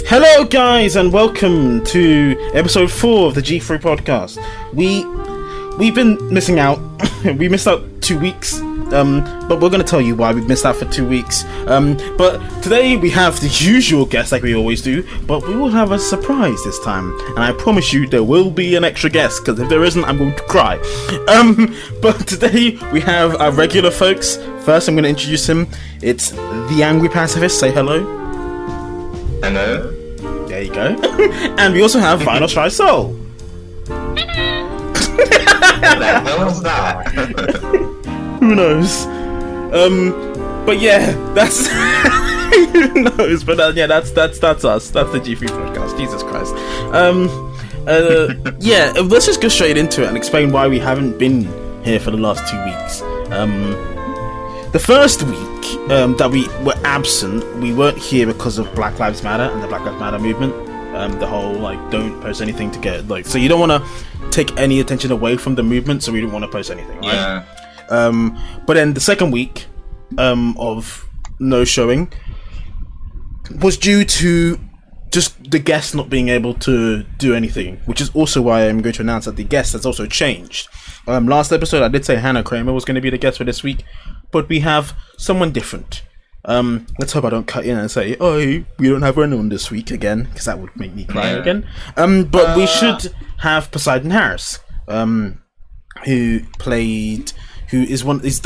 Hello guys and welcome to episode 4 of the G3 podcast. We've been missing out. We missed out 2 weeks, but we're going to tell you why we missed out for 2 weeks. But today we have the usual guest like we always do, but we will have a surprise this time. And I promise you there will be an extra guest, because if there isn't, I'm going to cry. But today we have our regular folks. First I'm going to introduce him. It's the Angry Pacifist. Say hello. Hello. There you go. And we also have Final Try Soul. What the hell was that? Who knows? But yeah, that's who knows. But yeah, that's us. That's the G3 podcast. Jesus Christ. Yeah, let's just go straight into it and explain why we haven't been here for the last 2 weeks. The first week that we were absent, we weren't here because of Black Lives Matter and the Black Lives Matter movement. The whole don't post anything to get so you don't want to take any attention away from the movement, so we didn't want to post anything, right? Yeah. But then the second week of no showing was due to just the guest not being able to do anything, which is also why I'm going to announce that the guest has also changed. Last episode I did say Hannah Kramer was going to be the guest for this week, but we have someone different. Let's hope I don't cut in and say, oh, we don't have anyone this week again, because that would make me cry again. But we should have Poseidon Harris, who is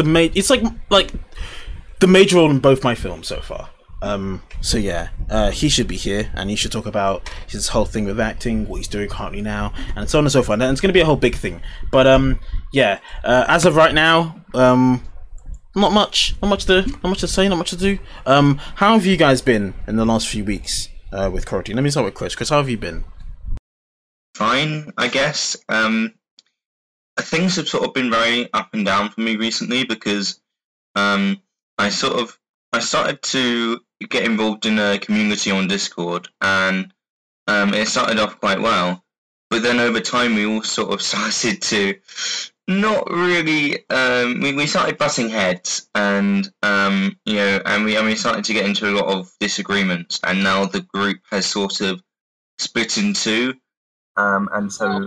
the major role in both my films so far. So yeah, he should be here, and he should talk about his whole thing with acting, what he's doing currently now, and so on and so forth. And it's going to be a whole big thing. But yeah, as of right now, not much to say, not much to do. How have you guys been in the last few weeks with quarantine? Let me start with Chris. Chris, how have you been? Fine, I guess. Things have sort of been very up and down for me recently because I started to get involved in a community on Discord, and it started off quite well. But then over time we all sort of started to not really. We started butting heads, and and we started to get into a lot of disagreements. And now the group has sort of split in two. And so and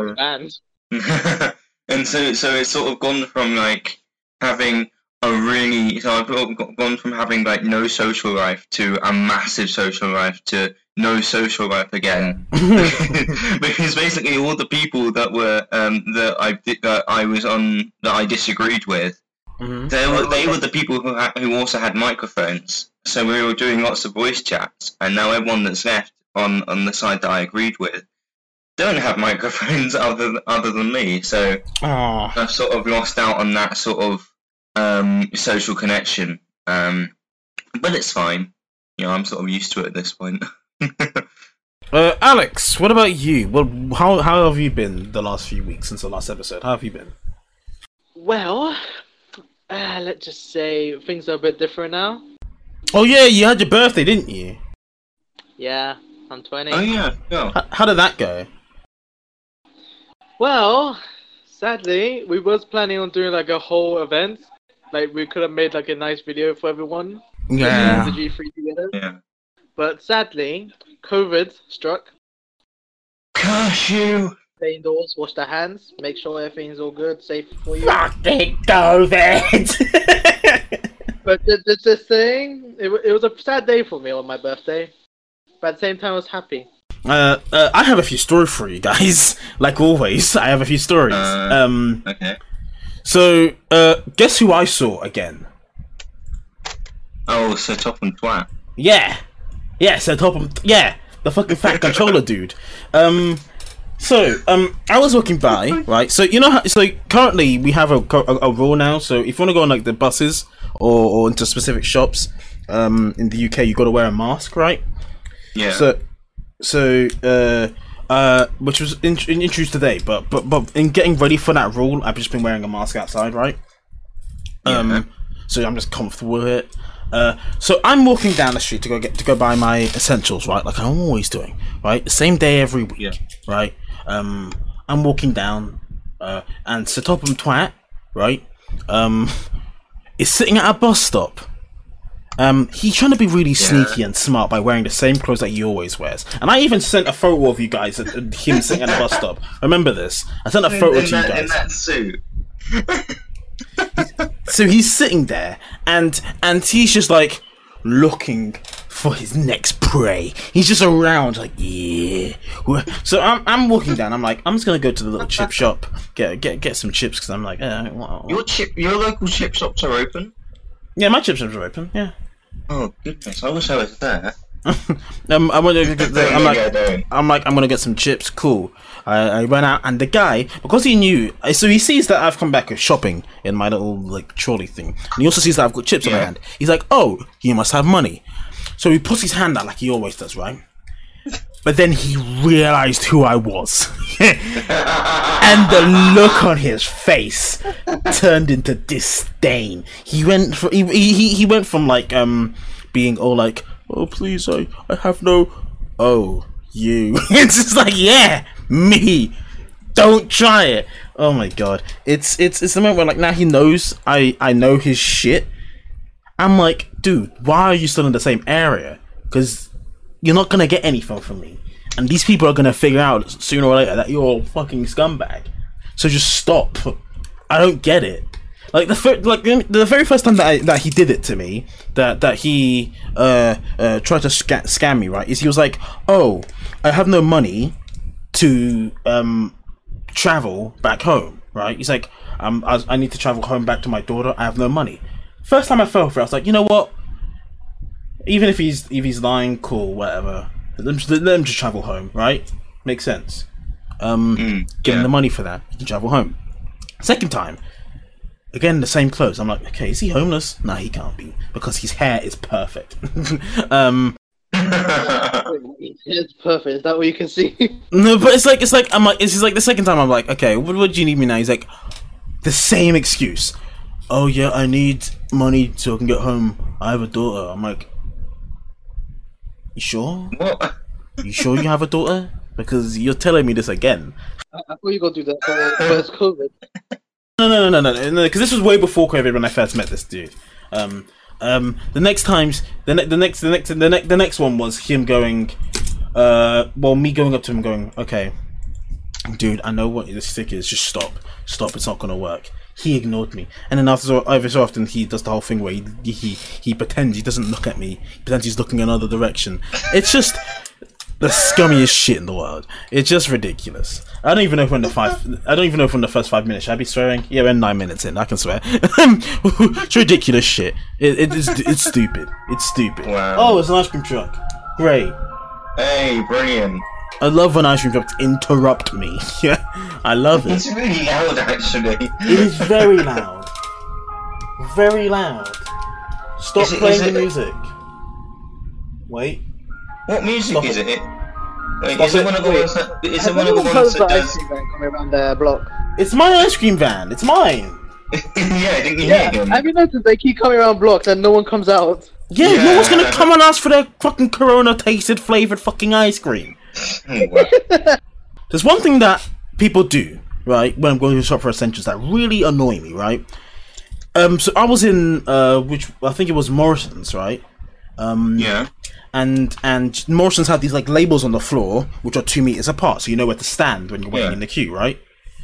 so it's sort of gone from having I've gone from having no social life to a massive social life to no social life again. Because basically all the people that were that I disagreed with, they were the people who also had microphones. So we were doing lots of voice chats, and now everyone that's left on the side that I agreed with don't have microphones other than me. So I've sort of lost out on that sort of social connection. But it's fine. I'm sort of used to it at this point. Alex, what about you? Well, how have you been the last few weeks since the last episode? How have you been? Well, let's just say things are a bit different now. Oh yeah, you had your birthday, didn't you? Yeah, I'm 20. Oh yeah, yeah. How did that go? Well, sadly, we was planning on doing a whole event. We could have made a nice video for everyone. Yeah. The G3 together. Yeah. But sadly, COVID struck. Curse you! Stay indoors, wash their hands, make sure everything's all good, safe for you. Fucking COVID! But the thing, it was a sad day for me on my birthday. But at the same time, I was happy. I have a few stories for you guys. Like always, I have a few stories. Okay. So, guess who I saw again? Oh, Sir Topham Twat. Yeah, Sir Topham. Yeah, the fucking fat controller dude. I was walking by, right? So you know how? So currently we have a rule now. So if you want to go on the buses or into specific shops, in the UK, you got to wear a mask, right? Yeah. So which was introduced today, but in getting ready for that rule, I've just been wearing a mask outside, right? Yeah. So I'm just comfortable with it. So I'm walking down the street to go buy my essentials, right? Like I'm always doing, right? The same day every week, right? I'm walking down, and Sir Topham Twat, right? Is sitting at a bus stop, He's trying to be really sneaky and smart by wearing the same clothes that he always wears. And I even sent a photo of you guys at him sitting at the bus stop. Remember this? I sent a photo to you guys. In that suit. So he's sitting there, and he's just like looking for his next prey. He's just around, like, yeah. So I'm walking down. I'm like, I'm just gonna go to the little chip shop, get some chips, because I'm like, well. Your local chip shops are open? Yeah, my chip shops are open. Yeah. Oh goodness, I wish I was there. I'm gonna get some chips. Cool. I went out, and the guy, because he knew, so he sees that I've come back shopping in my little like trolley thing, and he also sees that I've got chips in my hand. He's like, "Oh, you must have money." So he puts his hand out like he always does, right? But then he realized who I was, and the look on his face turned into disdain. He went from like being all like, "Oh please, I have no," "Oh you," it's just like, yeah, me. Don't try it. Oh my god, it's the moment where like now he knows I know his shit. I'm like, dude, why are you still in the same area? Because you're not gonna get anything from me, and these people are gonna figure out sooner or later that you're a fucking scumbag. So just stop. I don't get it. Like the very first time that he did it to me, that he tried to scam me, right? Is he was like, "Oh, I have no money to travel back home," right? He's like, I need to travel home back to my daughter. I have no money." First time I fell for it, I was like, you know what? Even if he's lying, cool, whatever. Let him just travel home, right? Makes sense. Give him the money for that. He can travel home. Second time, again the same clothes. I'm like, okay, is he homeless? No, he can't be, because his hair is perfect. It's perfect. Is that what you can see? No, but it's like I'm like, this is like the second time I'm like, okay, what do you need me now? He's like, the same excuse. "Oh yeah, I need money so I can get home. I have a daughter." I'm like, you sure? What? You sure you have a daughter? Because you're telling me this again. I thought you were gonna do that for first COVID. No, because this was way before COVID when I first met this dude. The next one was him going, me going up to him going, "Okay, dude, I know what this stick is. Just stop, it's not gonna work." He ignored me, and then every so often he does the whole thing where he pretends he doesn't look at me. He pretends he's looking another direction. It's just the scummiest shit in the world. It's just ridiculous. I don't even know from the first 5 minutes. Should I be swearing? Yeah, we're 9 minutes in. I can swear. It's ridiculous shit. It's stupid. It's stupid. Wow. Oh, it's an ice cream truck. Great. Hey, brilliant. I love when ice cream trucks interrupt me. Yeah, I love it. It's really loud, actually. It is very loud. Very loud. Stop playing the music. Wait. What music Stop is it. it? Wait, is it one of the ones that? Is it one of the ones that does? Coming around the block. It's my ice cream van. It's mine. Yeah, didn't you hear him? Have you noticed they keep coming around blocks and no one comes out? Yeah, no one's gonna come and ask for their fucking Corona tasted flavored fucking ice cream. Oh, wow. There's one thing that people do, right, when I'm going to shop for essentials that really annoy me, right? So I was in which I think it was Morrison's, right? Yeah. And Morrison's had these like labels on the floor which are 2 meters apart, so you know where to stand when you're waiting in the queue, right?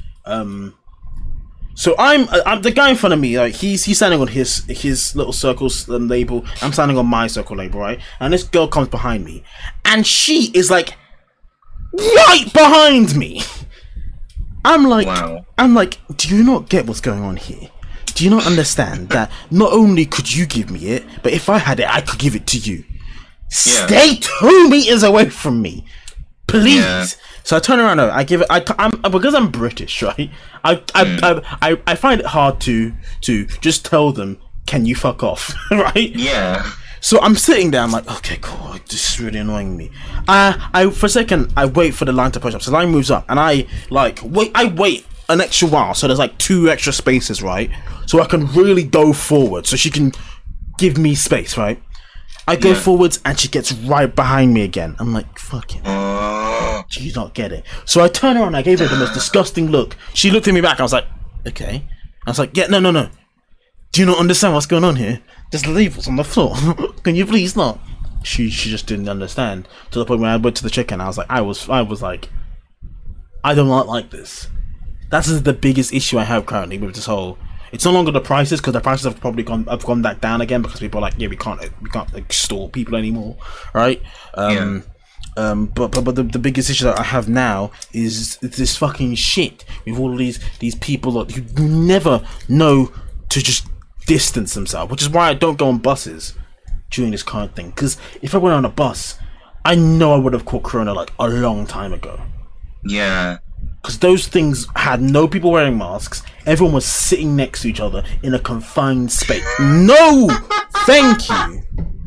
So I'm the guy in front of me, like he's standing on his little circle's label. I'm standing on my circle label, right? And this girl comes behind me, and she is like right behind me. I'm like, do you not get what's going on here? Do you not understand that not only could you give me it, but if I had it, I could give it to you? Yeah. Stay 2 meters away from me, please. Yeah. So I turn around. I give it. I'm because I'm British, right? I find it hard to just tell them, "Can you fuck off?" Right? Yeah. So I'm sitting there. I'm like, okay, cool. This is really annoying me. I for a second I wait for the line to push up. So the line moves up, and I wait an extra while. So there's like 2 extra spaces, right? So I can really go forward. So she can give me space, right? I go forwards, and she gets right behind me again. I'm like, fucking. Do you not get it? So I turn around. I gave her the most disgusting look. She looked at me back. I was like, okay. I was like, yeah, no. Do you not understand what's going on here? There's labels on the floor. Can you please not? She just didn't understand, to the point where I went to the chicken. I was like, I was like, I do not like this. That's the biggest issue I have currently with this whole. It's no longer the prices, because the prices have probably gone back down again, because people are like, yeah, we can't extort people anymore, right? But the biggest issue that I have now is this fucking shit with all of these people who never know to just distance themselves, which is why I don't go on buses during this current thing. Because if I went on a bus, I know I would have caught corona like a long time ago. Yeah. Because those things had no people wearing masks. Everyone was sitting next to each other in a confined space. No, thank you.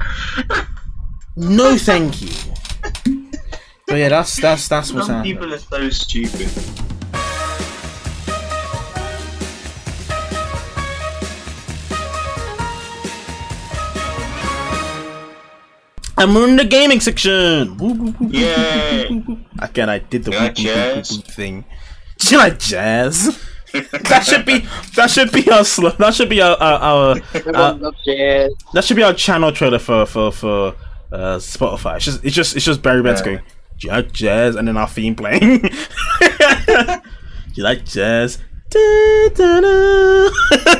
No, thank you. But yeah, that's what's happening. Some people are so stupid. And we're in the gaming section. Yay! Again, I did the jazz thing. Do you like jazz? That should be our that should be our that should be our channel trailer for Spotify. It's just Barry Benz going, do you like jazz? And then our theme playing. Do you like jazz? Da, da, da.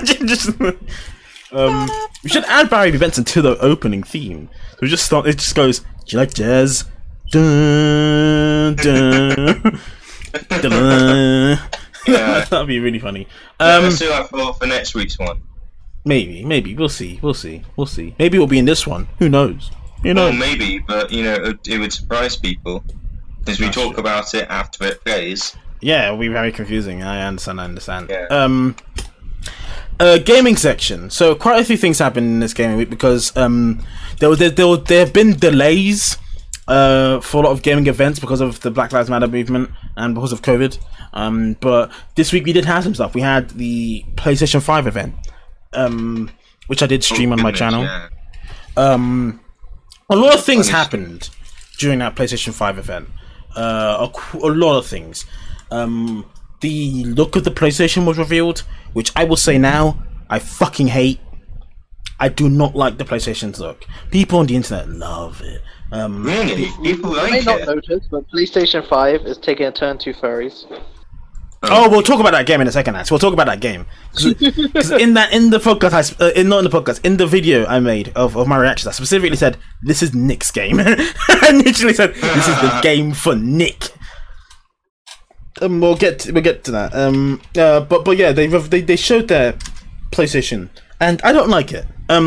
We should add Barry Benson to the opening theme. So we just start. It just goes. Do you like jazz? Dun, dun, dun. Yeah. That'd be really funny. Let's do that for next week's one. Maybe we'll see. Maybe it'll be in this one. Who knows? Well, maybe, but it would surprise people because we talk about it after it plays. Yeah, it'll be very confusing. I understand. Yeah. Gaming section. So quite a few things happened in this gaming week because there have been delays for a lot of gaming events because of the Black Lives Matter movement and because of COVID. But this week we did have some stuff. We had the PlayStation 5 event, which I did stream on my channel. Yeah. A lot of things happened during that PlayStation 5 event. A lot of things. The look of the PlayStation was revealed, which I will say now, I fucking hate. I do not like the PlayStation's look. People on the internet love it. Really? People like it? You may it? not notice, but PlayStation 5 is taking a turn to furries. Oh, we'll talk about that game in a second, Ash. We'll talk about that game. Because in the podcast, not in the podcast, in the video I made of my reactions, I specifically said, this is Nick's game. I literally said, this is the game for Nick. We'll get to that. But yeah, they showed their PlayStation, and I don't like it.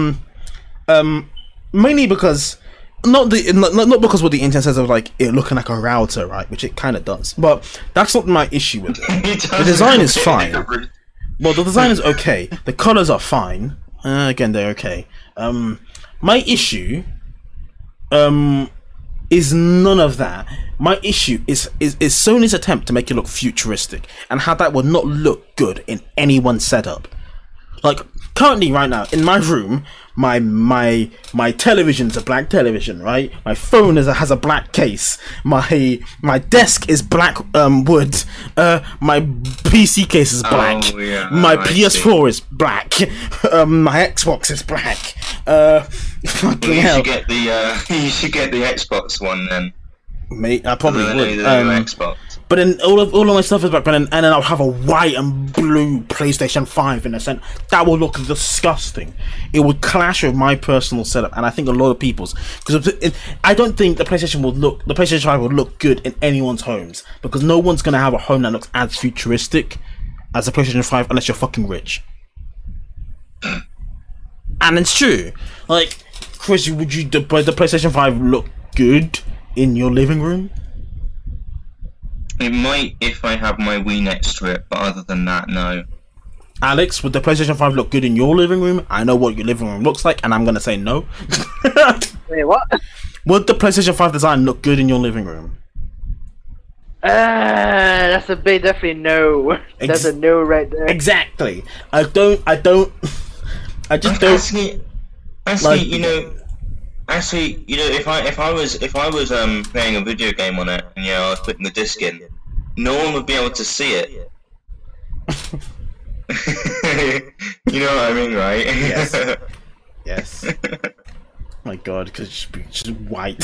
Mainly because not because what the internet says of like it looking like a router, right? Which it kind of does, but that's not my issue with it. The design is fine. Well, the design is okay. The colors are fine. Again, they're okay. My issue, is none of that. My issue is Sony's attempt to make it look futuristic and how that would not look good in anyone's setup. Like currently, right now, in my room, my television's a black television, right? My phone has a black case. My desk is black wood. My PC case is black. Oh, yeah. My PS4 is black. My Xbox is black. Fucking hell. You should get the Xbox one then. Mate, I probably would. The Xbox. But then all of my stuff is back, and then I'll have a white and blue PlayStation 5 in a sense. That will look disgusting. It would clash with my personal setup, and I think a lot of people's. Because I don't think the PlayStation 5 would look good in anyone's homes, because no one's gonna have a home that looks as futuristic as a PlayStation 5 unless you're fucking rich. And it's true. Like, Chris, would the PlayStation 5 look good in your living room? It might if I have my Wii next to it, but other than that, no. Alex, would the PlayStation 5 look good in your living room? I know what your living room looks like, and I'm gonna say no. Wait, what? Would the PlayStation 5 design look good in your living room? That's a big definitely no. That's a no right there. Exactly. I just don't. Actually, if I was playing a video game on it and I was putting the disc in, no one would be able to see it. You know what I mean, right? Yes. Yes. My God, because she's white.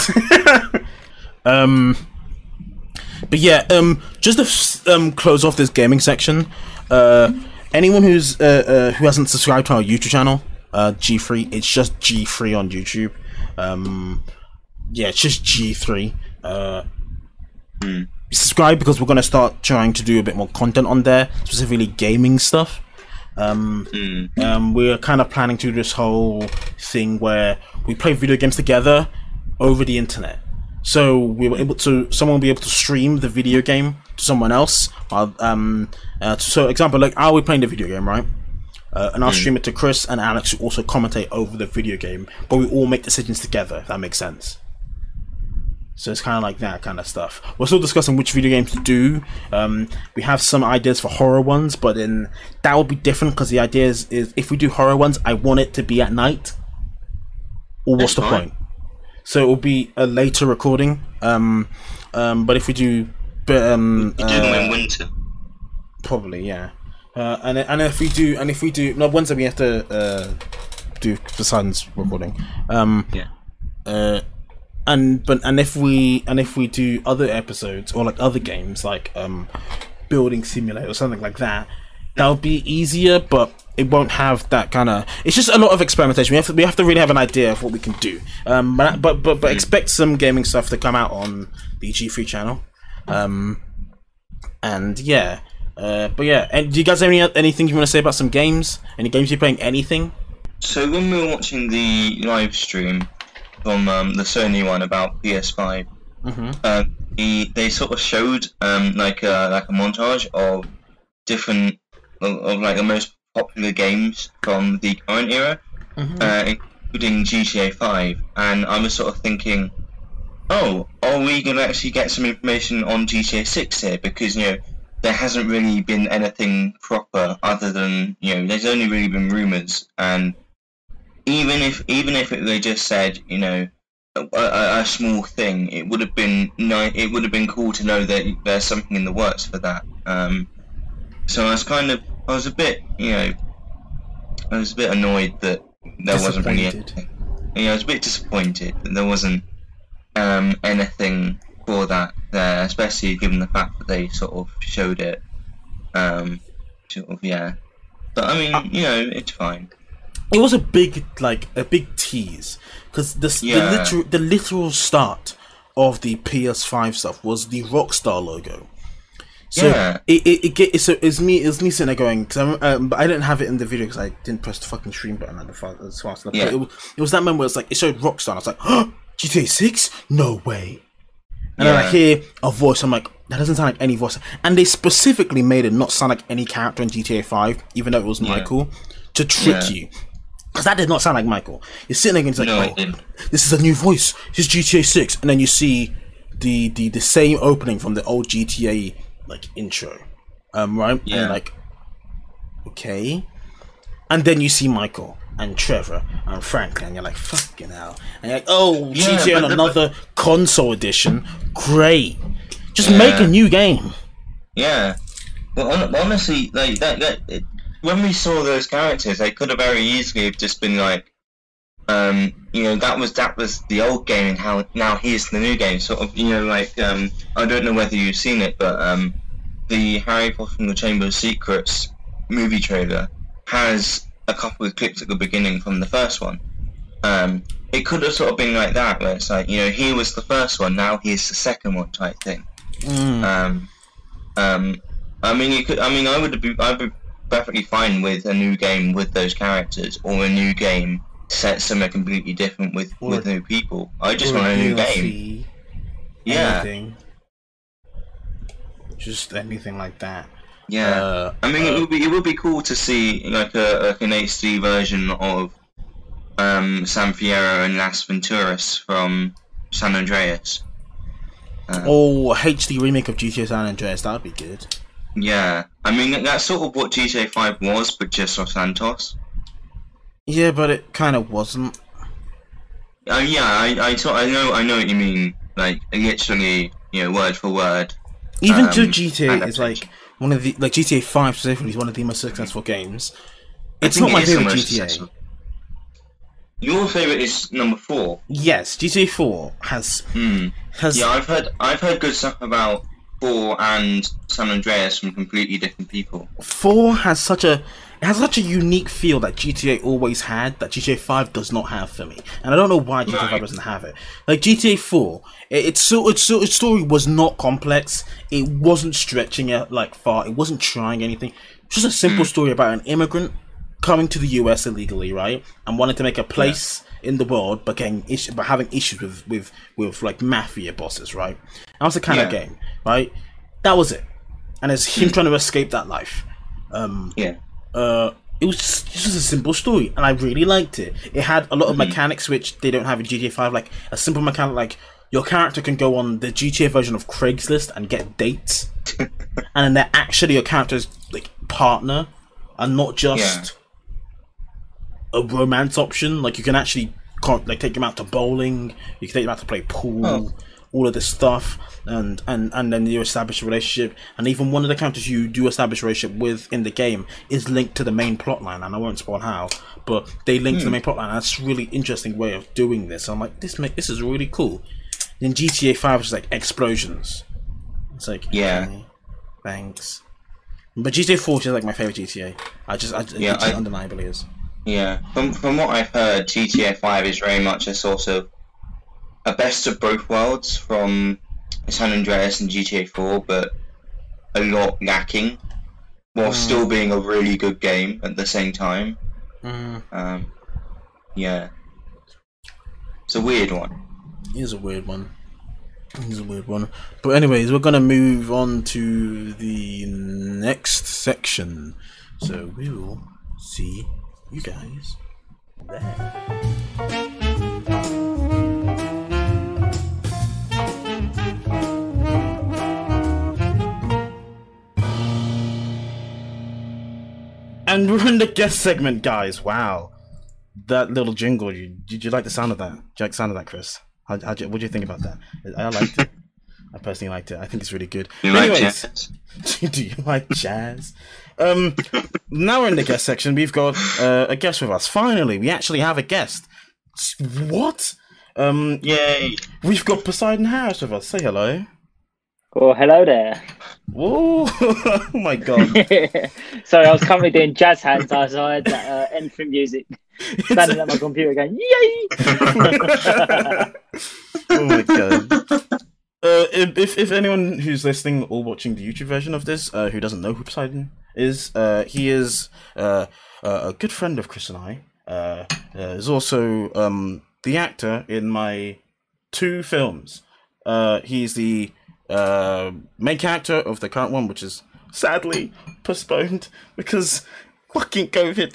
But yeah, just to close off this gaming section, anyone who hasn't subscribed to our YouTube channel, G3, it's just G3 on YouTube. Yeah, it's just G3. Subscribe because we're gonna start trying to do a bit more content on there, specifically gaming stuff. We're kind of planning to do this whole thing where we play video games together over the internet. So we were able to, someone will be able to stream the video game to someone else. So example, like I'll be playing the video game, right? And I'll stream it to Chris and Alex, who also commentate over the video game, but we all make decisions together, if that makes sense. So it's kind of like that kind of stuff. We're still discussing which video games to do. We have some ideas for horror ones, but then that will be different because the idea is if we do horror ones, I want it to be at night. Or what's the point? So it will be a later recording. But if we do, you do them in winter. Probably, yeah. And if we do, no, ones that we have to do besides recording. Yeah. And if we do other episodes or like other games like Building Simulator or something like that, that'll be easier, but it won't have that kind of. It's just a lot of experimentation. We have to really have an idea of what we can do. But expect some gaming stuff to come out on the G3 channel. And yeah, but yeah. And do you guys have anything you want to say about some games? Any games you're playing? Anything? So when we were watching the live stream from the Sony one about PS5, they sort of showed like a montage of different of like the most popular games from the current era, including GTA 5, and I was sort of thinking, oh, are we going to actually get some information on GTA 6 here? Because, you know, there hasn't really been anything proper other than, you know, there's only really been rumours, and even if they just said, you know, a small thing, it would have been cool to know that there's something in the works for that. So I was a bit annoyed that there wasn't really anything. I was a bit disappointed that there wasn't anything for that there, especially given the fact that they sort of showed it. Yeah. But I mean, you know, it's fine. It was a big tease because the literal start of the PS5 stuff was the Rockstar logo. So yeah. It's me sitting there going, cause but I didn't have it in the video because I didn't press the fucking stream button as fast enough. Yeah. But it was that moment where it's like it showed Rockstar and I was like, oh, GTA 6? No way. And then I hear a voice, I'm like, that doesn't sound like any voice. And they specifically made it not sound like any character in GTA 5, even though it was Michael, to trick you. Because that did not sound like Michael. You're sitting there and it's like, this is a new voice. This is GTA 6. And then you see the same opening from the old GTA like intro. Right? Yeah. And you're like, okay. And then you see Michael and Trevor and Franklin and you're like, fucking hell. And you're like, oh, GTA on another console edition. Great. Just make a new game. Yeah. Well, honestly, like that when we saw those characters, they could have very easily have just been like, you know, that was the old game, and how now here's the new game. Sort of, you know, like I don't know whether you've seen it, but the Harry Potter and the Chamber of Secrets movie trailer has a couple of clips at the beginning from the first one. It could have sort of been like that, where it's like, you know, here was the first one, now here's the second one type thing. I mean, you could. I mean, I'd be perfectly fine with a new game with those characters, or a new game set somewhere completely different with new people. I just want a new game. Yeah. Anything. Just anything like that. Yeah. I mean, it would be cool to see like an HD version of San Fierro and Las Venturas from San Andreas. HD remake of GTA San Andreas, that'd be good. Yeah, I mean that's sort of what GTA 5 was, but just Los Santos. Yeah, but it kind of wasn't. Yeah, I know what you mean. Like literally, you know, word for word. Even to GTA is like one of the GTA 5 specifically is one of the most successful games. It's not my favorite GTA. Successful. Your favorite is number 4. Yes, GTA 4 has. Yeah, I've heard good stuff about 4 and San Andreas from completely different people. 4 has such a unique feel that GTA always had that GTA 5 does not have for me, and I don't know why GTA 5 doesn't have it. Like GTA 4, its story was not complex. It wasn't stretching it like far. It wasn't trying anything. It's just a simple story about an immigrant coming to the US illegally, right, and wanting to make a place in the world, but having issues with like mafia bosses, right? That was the kind of game, right? That was it, and it's him trying to escape that life. It was just a simple story, and I really liked it. It had a lot of mechanics which they don't have in GTA 5, like a simple mechanic like your character can go on the GTA version of Craigslist and get dates, and then they're actually your character's like partner, and not just a romance option. Like you can actually take them out to bowling, you can take them out to play pool, all of this stuff, and then you establish a relationship, and even one of the characters you do establish a relationship with in the game is linked to the main plotline, and I won't spoil how, but they link to the main plotline, and that's a really interesting way of doing this. I'm like, this is really cool. Then GTA 5 is like explosions. It's like, okay, thanks. But GTA 4 is like my favorite GTA. It just undeniably is. Yeah, from what I've heard, GTA 5 is very much a sort of a best of both worlds from San Andreas and GTA 4, but a lot lacking, while still being a really good game at the same time. It's a weird one. It is a weird one. But anyways, we're gonna move on to the next section. So we will see you guys there. And we're in the guest segment, guys. Wow, that little jingle. Did you like the sound of that? Did you like the sound of that, Chris? What do you think about that? I liked it. I personally liked it. I think it's really good. Like jazz? Do you like jazz? Now we're in the guest section. We've got a guest with us. Finally, we actually have a guest. What? Yay! We've got Poseidon Harris with us. Say hello. Oh, hello there. Whoa! Oh my god. Sorry, I was currently doing jazz hands. I heard that entry music. Standing at my computer going, yay! Oh my god. If anyone who's listening or watching the YouTube version of this who doesn't know who Poseidon is, he is a good friend of Chris and I. Is also the actor in my 2 films. He's the main character of the current one, which is sadly postponed because fucking COVID.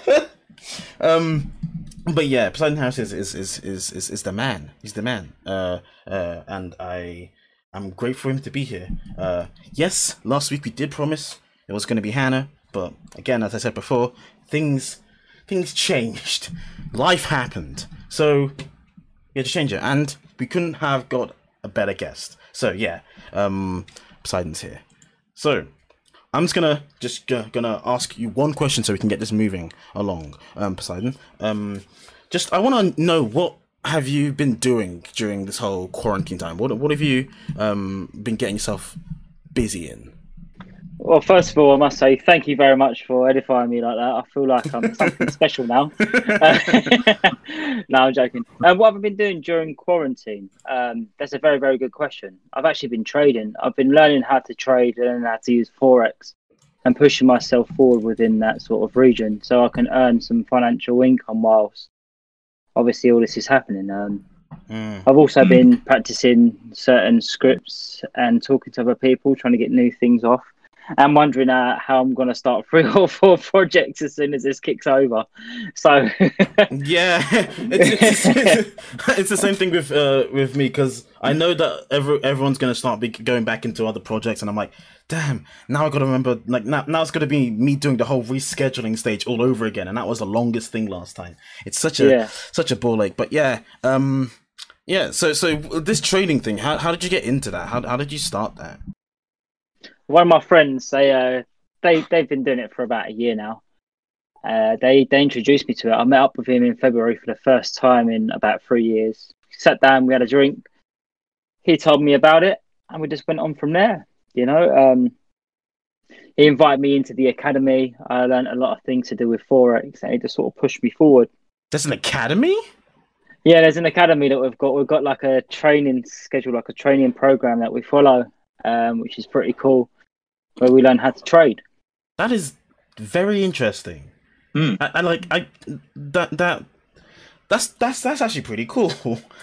But yeah, Poseidon Harris is the man. He's the man. And I'm grateful for him to be here. Yes, last week we did promise it was going to be Hannah, but again, as I said before, things changed. Life happened, so we had to change it, and we couldn't have got a better guest. So yeah, Poseidon's here. So I'm just gonna ask you one question so we can get this moving along, Poseidon. I want to know, what have you been doing during this whole quarantine time? What have you been getting yourself busy in? Well, first of all, I must say thank you very much for edifying me like that. I feel like I'm something special now. No, I'm joking. What have I been doing during quarantine? That's a very, very good question. I've actually been trading. I've been learning how to trade and how to use Forex and pushing myself forward within that sort of region so I can earn some financial income whilst obviously all this is happening. I've also been practicing certain scripts and talking to other people, trying to get new things off. I'm wondering how I'm going to start 3 or 4 projects as soon as this kicks over. So yeah, it's the same thing with me, because I know that everyone's going to start going back into other projects, and I'm like, damn, now I got to remember, like now it's going to be me doing the whole rescheduling stage all over again, and that was the longest thing last time. It's such a ball ache, but yeah. So this trading thing, how did you get into that? How did you start that? One of my friends, they've been doing it for about a year now, They introduced me to it. I met up with him in February for the first time in about 3 years. Sat down, we had a drink. He told me about it, and we just went on from there. You know, he invited me into the academy. I learned a lot of things to do with Forex, and he just sort of pushed me forward. There's an academy? Yeah, there's an academy that we've got. We've got like a training schedule, like a training program that we follow, which is pretty cool, where we learn how to trade. That is very interesting. That's actually pretty cool.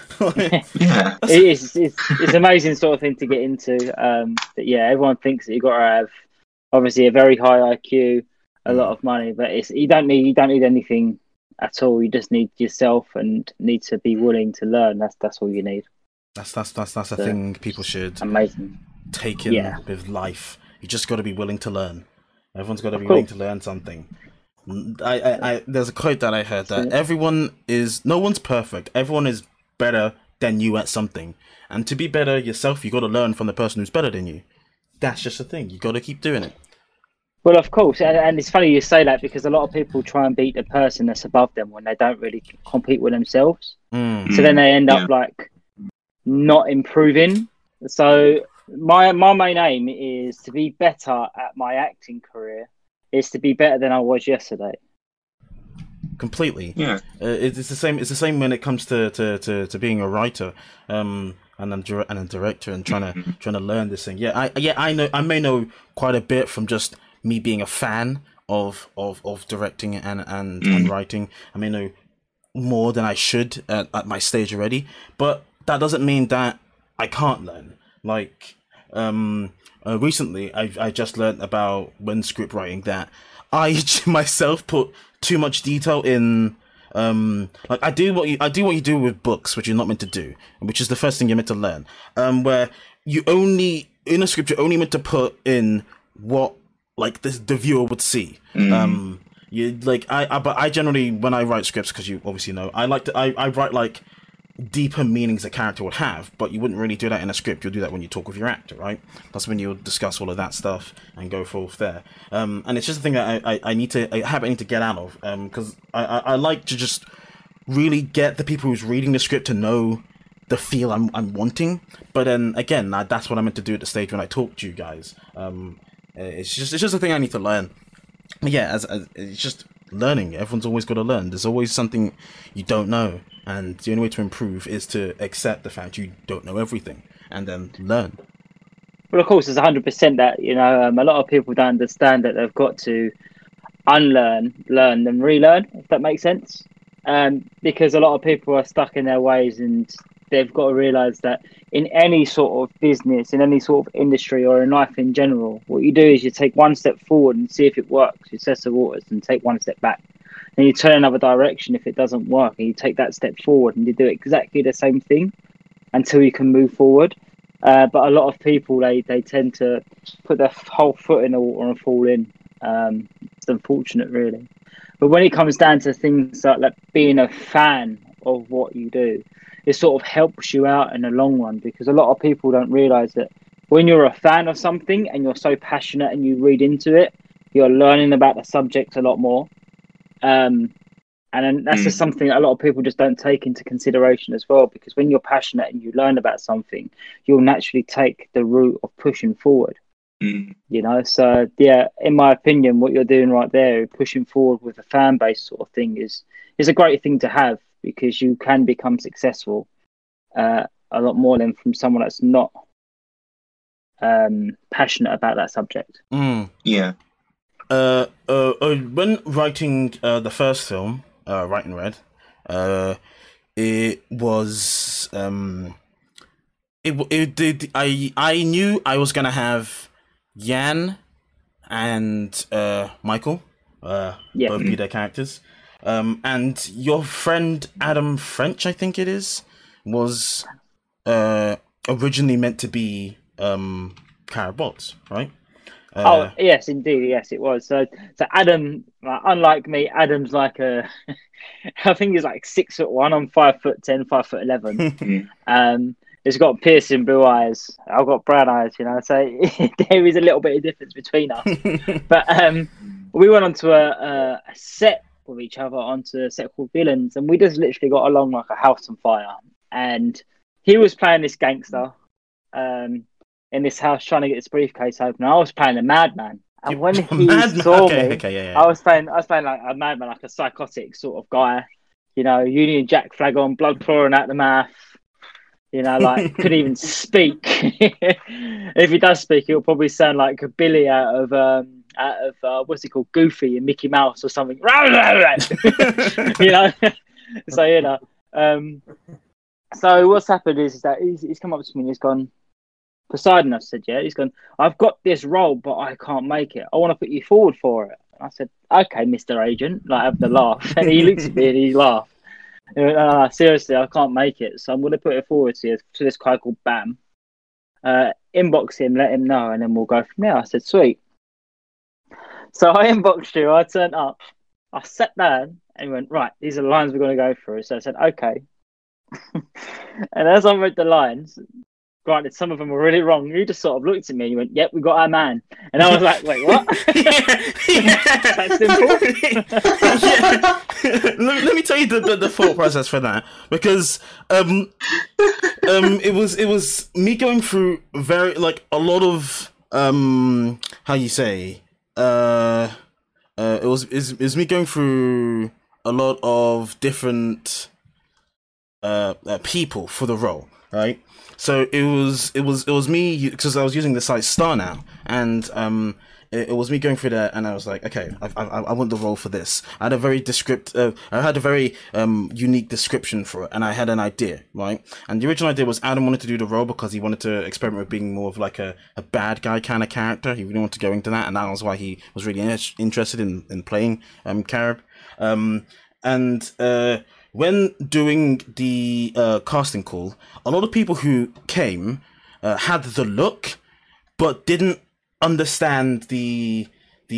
Yeah. It's amazing sort of thing to get into. But yeah, everyone thinks that you've got to have obviously a very high IQ, a lot of money, but you don't need anything at all. You just need yourself and need to be willing to learn. That's all you need. That's the thing people should take in with life. You just got to be willing to learn. Everyone's got to be willing to learn something. There's a quote that I heard that no one's perfect. Everyone is better than you at something. And to be better yourself, you got to learn from the person who's better than you. That's just a thing. You got to keep doing it. Well, of course. And it's funny you say that because a lot of people try and beat the person that's above them when they don't really compete with themselves. So then they end up like not improving. So my main aim is to be better at my acting career. Is to be better than I was yesterday. Completely. Yeah. It's the same. It's the same when it comes to being a writer, and a director, and trying to learn this thing. I know. I may know quite a bit from just me being a fan of directing and writing. I may know more than I should at my stage already, but that doesn't mean that I can't learn. Like, recently, I just learned about when script writing that I myself put too much detail in. Like I do what you do with books, which you're not meant to do, which is the first thing you're meant to learn. Where you only in a script you're only meant to put in what like the viewer would see. But I generally when I write scripts, because you obviously know, I write like deeper meanings a character would have, but you wouldn't really do that in a script. You'll do that when you talk with your actor, right? That's when you'll discuss all of that stuff and go forth there. And it's just a thing that I need to get out of, because I like to just really get the people who's reading the script to know the feel I'm wanting. But then again, that's what I meant to do at the stage when I talk to you guys. It's just a thing I need to learn. Yeah, as it's just learning. Everyone's always got to learn. There's always something you don't know, and the only way to improve is to accept the fact you don't know everything and then learn. Well, of course, it's 100% that, you know, a lot of people don't understand that they've got to unlearn, learn, then relearn, if that makes sense. Because a lot of people are stuck in their ways, and they've got to realise that in any sort of business, in any sort of industry, or in life in general, what you do is you take one step forward and see if it works. You test the waters and take one step back. And you turn another direction if it doesn't work, and you take that step forward and you do exactly the same thing until you can move forward. But a lot of people, they tend to put their whole foot in the water and fall in. It's unfortunate, really. But when it comes down to things like being a fan of what you do, it sort of helps you out in the long run, because a lot of people don't realise that when you're a fan of something and you're so passionate and you read into it, you're learning about the subject a lot more. And then that's just something a lot of people just don't take into consideration as well, because when you're passionate and you learn about something, you'll naturally take the route of pushing forward. You know, so yeah, in my opinion, what you're doing right there, pushing forward with a fan base sort of thing, is a great thing to have, because you can become successful a lot more than from someone that's not passionate about that subject. Yeah. When writing the first film, Writing Red, it was I knew I was gonna have Jan and Michael both be their characters, and your friend Adam French, I think it is, was originally meant to be Carabots, right? Oh yes, indeed, yes, it was. So Adam, unlike me, Adam's like I think he's like 6'1". I'm 5'10", 5'11". He's got piercing blue eyes. I've got brown eyes, you know. So there is a little bit of difference between us. But we went onto a set with each other, onto a set called Villains, and we just literally got along like a house on fire. And he was playing this gangster in this house trying to get this briefcase open. I was playing a madman. And when he saw me, I was playing like a madman, like a psychotic sort of guy. You know, Union Jack flag on, blood pouring out the mouth. You know, like couldn't even speak. If he does speak, it'll probably sound like a Billy out of what's it called, Goofy and Mickey Mouse or something. You know, so you know. So what's happened is that he's come up to me and he's gone, Poseidon, I said, yeah. He's gone, I've got this role, but I can't make it. I want to put you forward for it. And I said, okay, Mr. Agent, like, have the laugh. And he looked at me and he laughed. He went, no, seriously, I can't make it. So I'm going to put it forward to this guy called Bam. Inbox him, let him know, and then we'll go from there. I said, sweet. So I inboxed you, I turned up, I sat down, and he went, right, these are the lines we're going to go through. So I said, okay. And as I read the lines, granted, some of them were really wrong. You just sort of looked at me and you went, yep, we got our man. And I was like, wait, what? That's simple. Let me tell you the thought process for that, because it was me going through very, like, a lot of how you say, it was me going through a lot of different people for the role, right? So it was me, because I was using the site Star Now, and it was me going through that, and I was like, okay, I want the role for this. I had a very unique description for it, and I had an idea, right? And the original idea was Adam wanted to do the role because he wanted to experiment with being more of like a bad guy kind of character. He really wanted to go into that, and that was why he was really interested in playing Carib. When doing the casting call, a lot of people who came had the look, but didn't understand the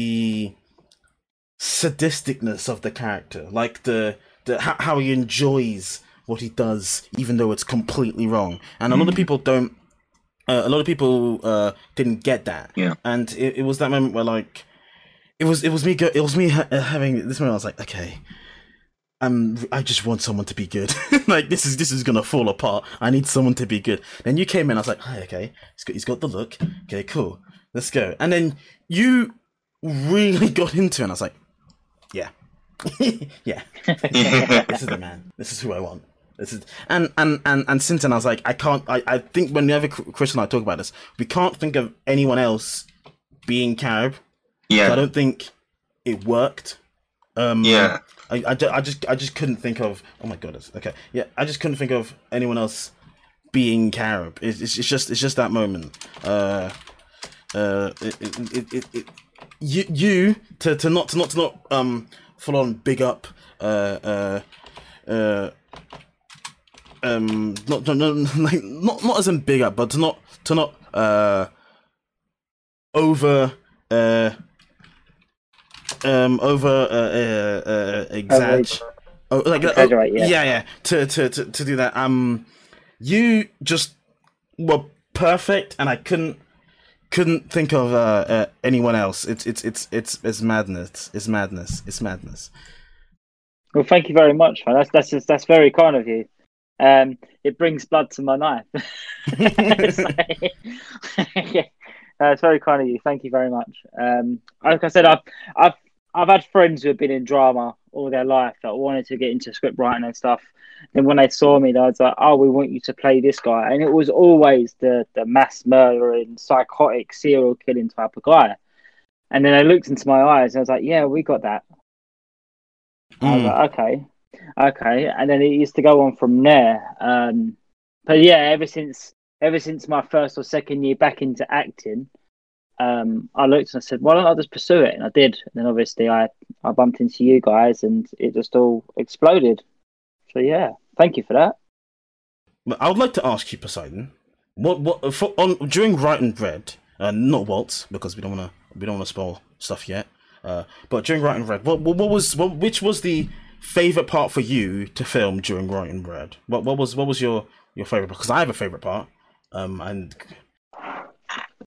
sadisticness of the character, like the how he enjoys what he does, even though it's completely wrong. And a lot of people don't. A lot of people didn't get that. Yeah. And it was that moment where, like, it was me having this moment. I was like, okay. I just want someone to be good. Like, this is gonna fall apart. I need someone to be good. Then you came in. I was like, hi, okay. He's got the look. Okay, cool. Let's go. And then you really got into it. And I was like, yeah, yeah. This is the man. This is who I want. This is and since then I was like, I think whenever Chris and I talk about this, we can't think of anyone else being Carib. Yeah. So I don't think it worked. Yeah. I just couldn't think of. Oh my god! Okay, yeah. I just couldn't think of anyone else being Carib. It's just that moment. You to not full on big up. Not as in big up, but to not exaggerate. Exaggerate, yeah. To do that. You just were perfect, and I couldn't think of anyone else. It's madness. It's madness. Well, thank you very much, man. That's very kind of you. It brings blood to my knife. It's very kind of you. Thank you very much. Like I said, I've had friends who have been in drama all their life that wanted to get into script writing and stuff. And when they saw me, they was like, "Oh, we want you to play this guy," and it was always the mass murdering, psychotic, serial killing type of guy. And then they looked into my eyes, and I was like, "Yeah, we got that." I was like, okay, and then it used to go on from there. But yeah, ever since my first or second year back into acting, I looked and I said, why don't I just pursue it? And I did. And then obviously I bumped into you guys and it just all exploded. So yeah, thank you for that. I would like to ask you, Poseidon, during Write and Read, not Waltz, because we don't want to spoil stuff yet. But during Write and Read, which was the favorite part for you to film during Write and Read? What was your favorite? Because I have a favorite part. And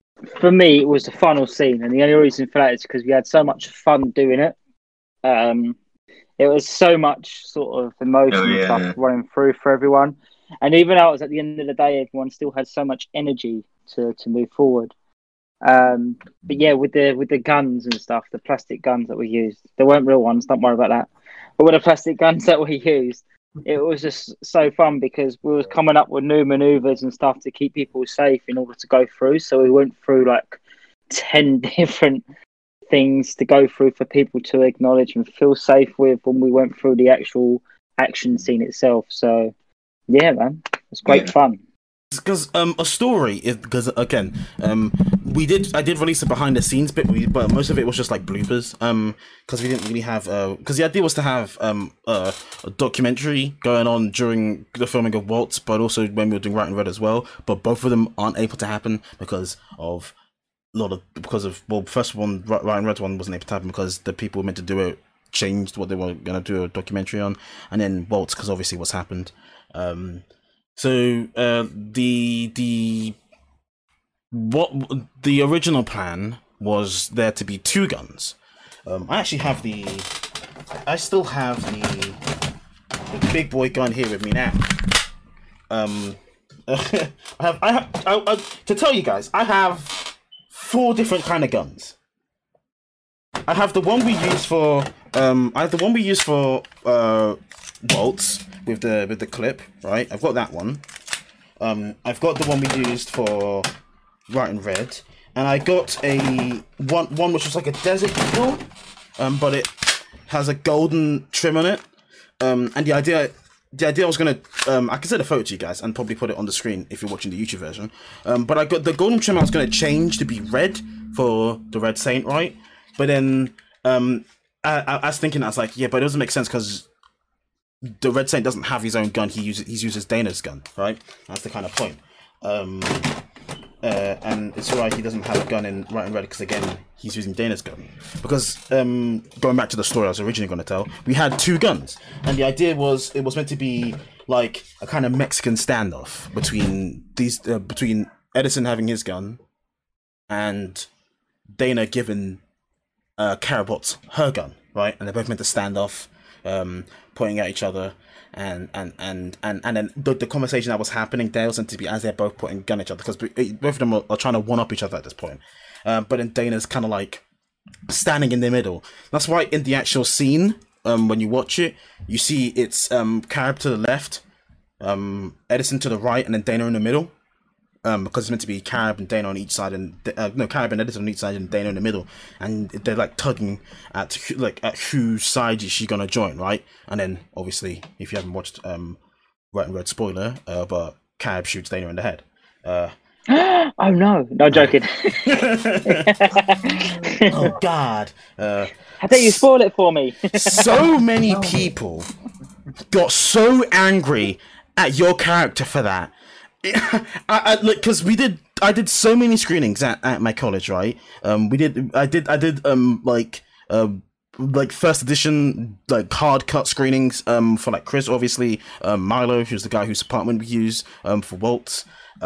for me, it was the final scene, and the only reason for that is because we had so much fun doing it. It was so much sort of emotion and stuff running through for everyone, and even though it was at the end of the day, everyone still had so much energy to move forward. But yeah, with the guns and stuff, the plastic guns that we used, they weren't real ones. Don't worry about that. But with the plastic guns that we used, it was just so fun because we was coming up with new maneuvers and stuff to keep people safe in order to go through. So we went through like 10 different things to go through for people to acknowledge and feel safe with when we went through the actual action scene itself. So yeah, man, it's great fun. Because a story is because again I did release a behind the scenes bit, but most of it was just like bloopers because we didn't really have because the idea was to have a documentary going on during the filming of Waltz, but also when we were doing Right and Red as well, but both of them aren't able to happen because of first one, Right and Red one wasn't able to happen because the people who were meant to do it changed what they were going to do a documentary on, and then Waltz because obviously what's happened. So the original plan was there to be 2 guns. I still have the big boy gun here with me now. To tell you guys, I have 4 different kind of guns. I have the one we use for Waltz with the clip, right? I've got that one. I've got the one we used for Right and Red, and I got a one which was like a Desert Eagle, but it has a golden trim on it. And the idea I was gonna I can send a photo to you guys and probably put it on the screen if you're watching the YouTube version. But I got the golden trim I was gonna change to be red for the Red Saint, right? But then I was thinking, I was like, yeah, but it doesn't make sense because the Red Saint doesn't have his own gun. He uses Dana's gun, right? That's the kind of point. And it's why he doesn't have a gun in Right and Red because again he's using Dana's gun. Because going back to the story I was originally going to tell, we had 2 guns, and the idea was it was meant to be like a kind of Mexican standoff between between Edison having his gun and Dana giving Carabots her gun, right? And they're both meant to stand off. Pointing at each other, and then the conversation that was happening there was meant to be as they're both pointing gun at each other because both of them are trying to one up each other at this point. But then Dana's kind of like standing in the middle. That's why in the actual scene, when you watch it, you see it's Carab to the left, Edison to the right, and then Dana in the middle. Because it's meant to be Carab and Dana on each side, and Carab and Edison on each side, and Dana in the middle, and they're like tugging at whose side is she gonna join, right? And then obviously, if you haven't watched Right and Red, spoiler, but Carab shoots Dana in the head. Oh no joking. Oh God! I think you spoil it for me. So many people got so angry at your character for that. I because I did so many screenings at my college, right? I did like first edition like hard cut screenings for like Chris, obviously, Milo, who's the guy whose apartment we use for Waltz,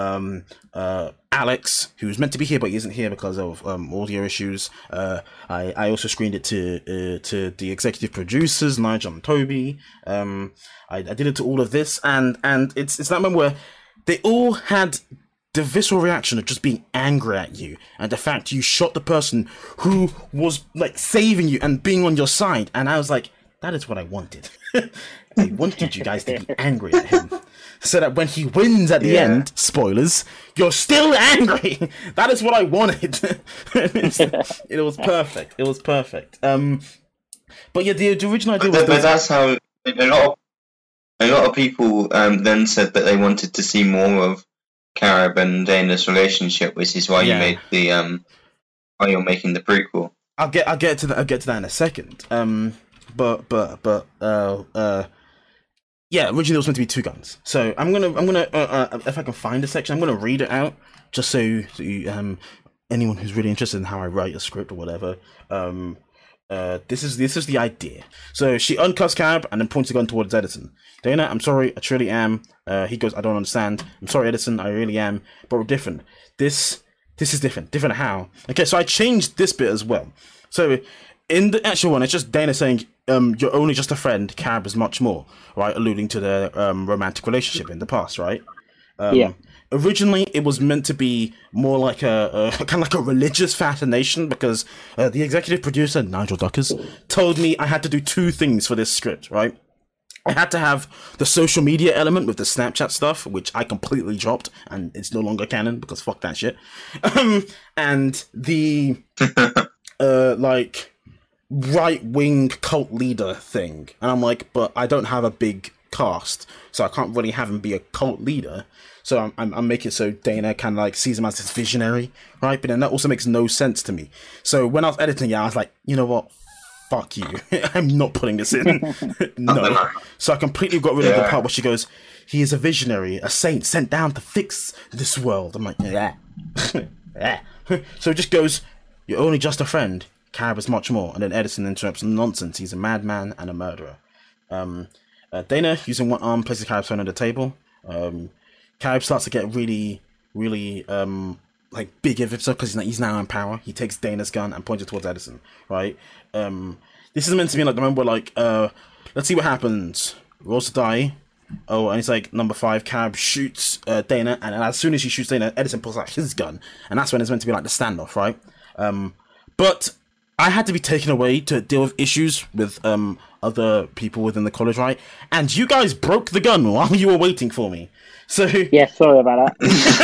Alex, who's meant to be here but he isn't here because of audio issues. I also screened it to the executive producers, Nigel and Toby. I did it to all of this, and it's that moment where they all had the visceral reaction of just being angry at you and the fact you shot the person who was like saving you and being on your side. And I was like, that is what I wanted. I wanted you guys to be angry at him so that when he wins at the end, spoilers, you're still angry. That is what I wanted. It was perfect. It was perfect. But yeah, the original idea was... But that's how a lot of people then said that they wanted to see more of Carab and Dana's relationship, which is why you made the why you're making the prequel. I'll get to that in a second. But yeah, originally it was meant to be 2 guns. So I'm gonna if I can find a section, I'm gonna read it out just so you, anyone who's really interested in how I write a script or whatever. This is the idea. So she uncuffs Carab and then points the gun towards Edison. Dana, I'm sorry, I truly am. He goes, I don't understand. I'm sorry, Edison, I really am. But we're different. This this is different. Different how? Okay, so I changed this bit as well. So in the actual one, it's just Dana saying, you're only just a friend, Carib is much more, right? Alluding to the romantic relationship in the past, right? Yeah. Originally, it was meant to be more like a kind of like a religious fascination, because the executive producer, Nigel Duckers, told me I had to do two things for this script, right? I had to have the social media element with the Snapchat stuff, which I completely dropped, and it's no longer canon because fuck that shit. And the like right-wing cult leader thing, and I'm like, but I don't have a big cast, so I can't really have him be a cult leader. So I'm making it so Dana kind of like sees him as this visionary, right? But then that also makes no sense to me. So when I was editing it, I was like, you know what? Fuck you. I'm not putting this in. No. So I completely got rid of the part where she goes, he is a visionary, a saint sent down to fix this world. I'm like, yeah. Yeah. So it just goes, you're only just a friend. Carib is much more. And then Edison interrupts, nonsense. He's a madman and a murderer. Dana, using one arm, places Carib's phone on the table. Carib starts to get really, really like big of himself because he's now in power. He takes Dana's gun and points it towards Edison, right? This is meant to be like the moment where like, let's see what happens. Rolls to die. Oh, and it's like number 5, Carib shoots Dana, and as soon as he shoots Dana, Edison pulls out his gun, and that's when it's meant to be like the standoff, right? But I had to be taken away to deal with issues with other people within the college, right? And you guys broke the gun while you were waiting for me. So yeah, sorry about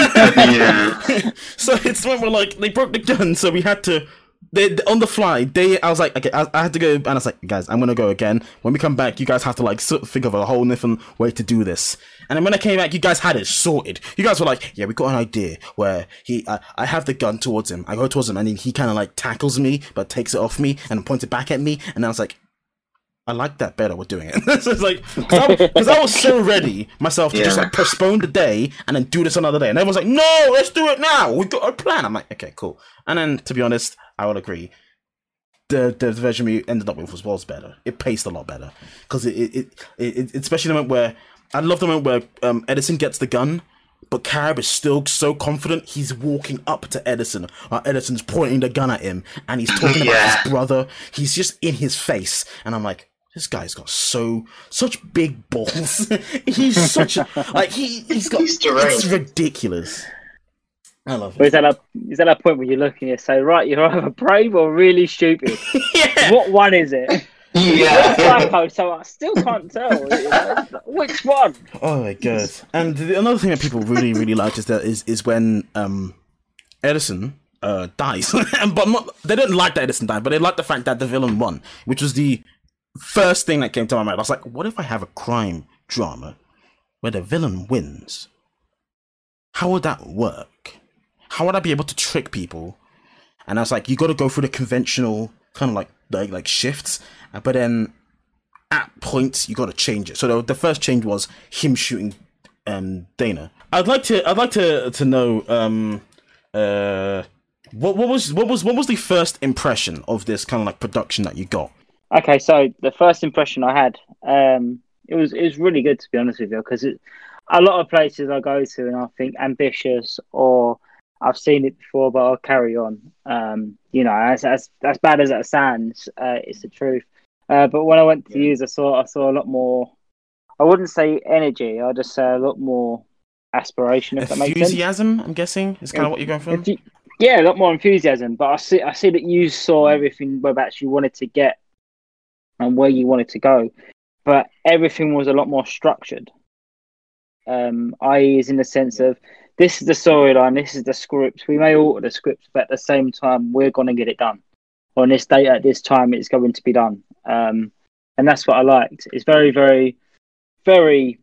Yeah. so it's when we're like, they broke the gun, so we had to on the fly. I was like, okay, I had to go, and I was like, guys, I'm gonna go again. When we come back, you guys have to like sort of think of a whole different way to do this. And then when I came back, you guys had it sorted. You guys were like, yeah, we got an idea where I have the gun towards him. I go towards him, and then he kind of like tackles me, but takes it off me and points it back at me. And I was like, I like that better. We're doing it. So it's like, because I was so ready myself to just like postpone the day and then do this another day. And everyone's like, no, let's do it now. We've got a plan. I'm like, okay, cool. And then, to be honest, I would agree. The version we ended up with was better. It paced a lot better because it especially the moment where I love the moment where Edison gets the gun, but Carib is still so confident. He's walking up to Edison. Edison's pointing the gun at him, and he's talking about his brother. He's just in his face, and I'm like, this guy's got such big balls. He's such a, like he's got. It's ridiculous. I love it. But is that a point where you're looking at say, right, you're either brave or really stupid? Yeah. What one is it? Yeah. Psycho, so I still can't tell which one. Oh my god! And another thing that people really really like is when Edison dies, they didn't like that Edison died, but they like the fact that the villain won, which was the first thing that came to my mind. I was like, what if I have a crime drama where the villain wins? How would that work? How would I be able to trick people? And I was like, you got to go through the conventional kind of like shifts, but then at points you got to change it. So the first change was him shooting Dana. I'd like to know what was the first impression of this kind of like production that you got? Okay, so the first impression I had, it was really good, to be honest with you, because a lot of places I go to and I think ambitious, or I've seen it before, but I'll carry on. You know, as bad as that sounds, it's the truth. But when I went to use, I saw a lot more. I wouldn't say energy. I'd just say a lot more aspiration. If that makes sense. Enthusiasm, I'm guessing, is kind of what you're going for. Yeah, a lot more enthusiasm. But I see that you saw everything whereabouts you wanted to get and where you wanted to go, but everything was a lot more structured. I.e., is in the sense of, this is the storyline, this is the script. We may alter the script, but at the same time, we're going to get it done. On this date, at this time, it's going to be done. And that's what I liked. It's very, very, very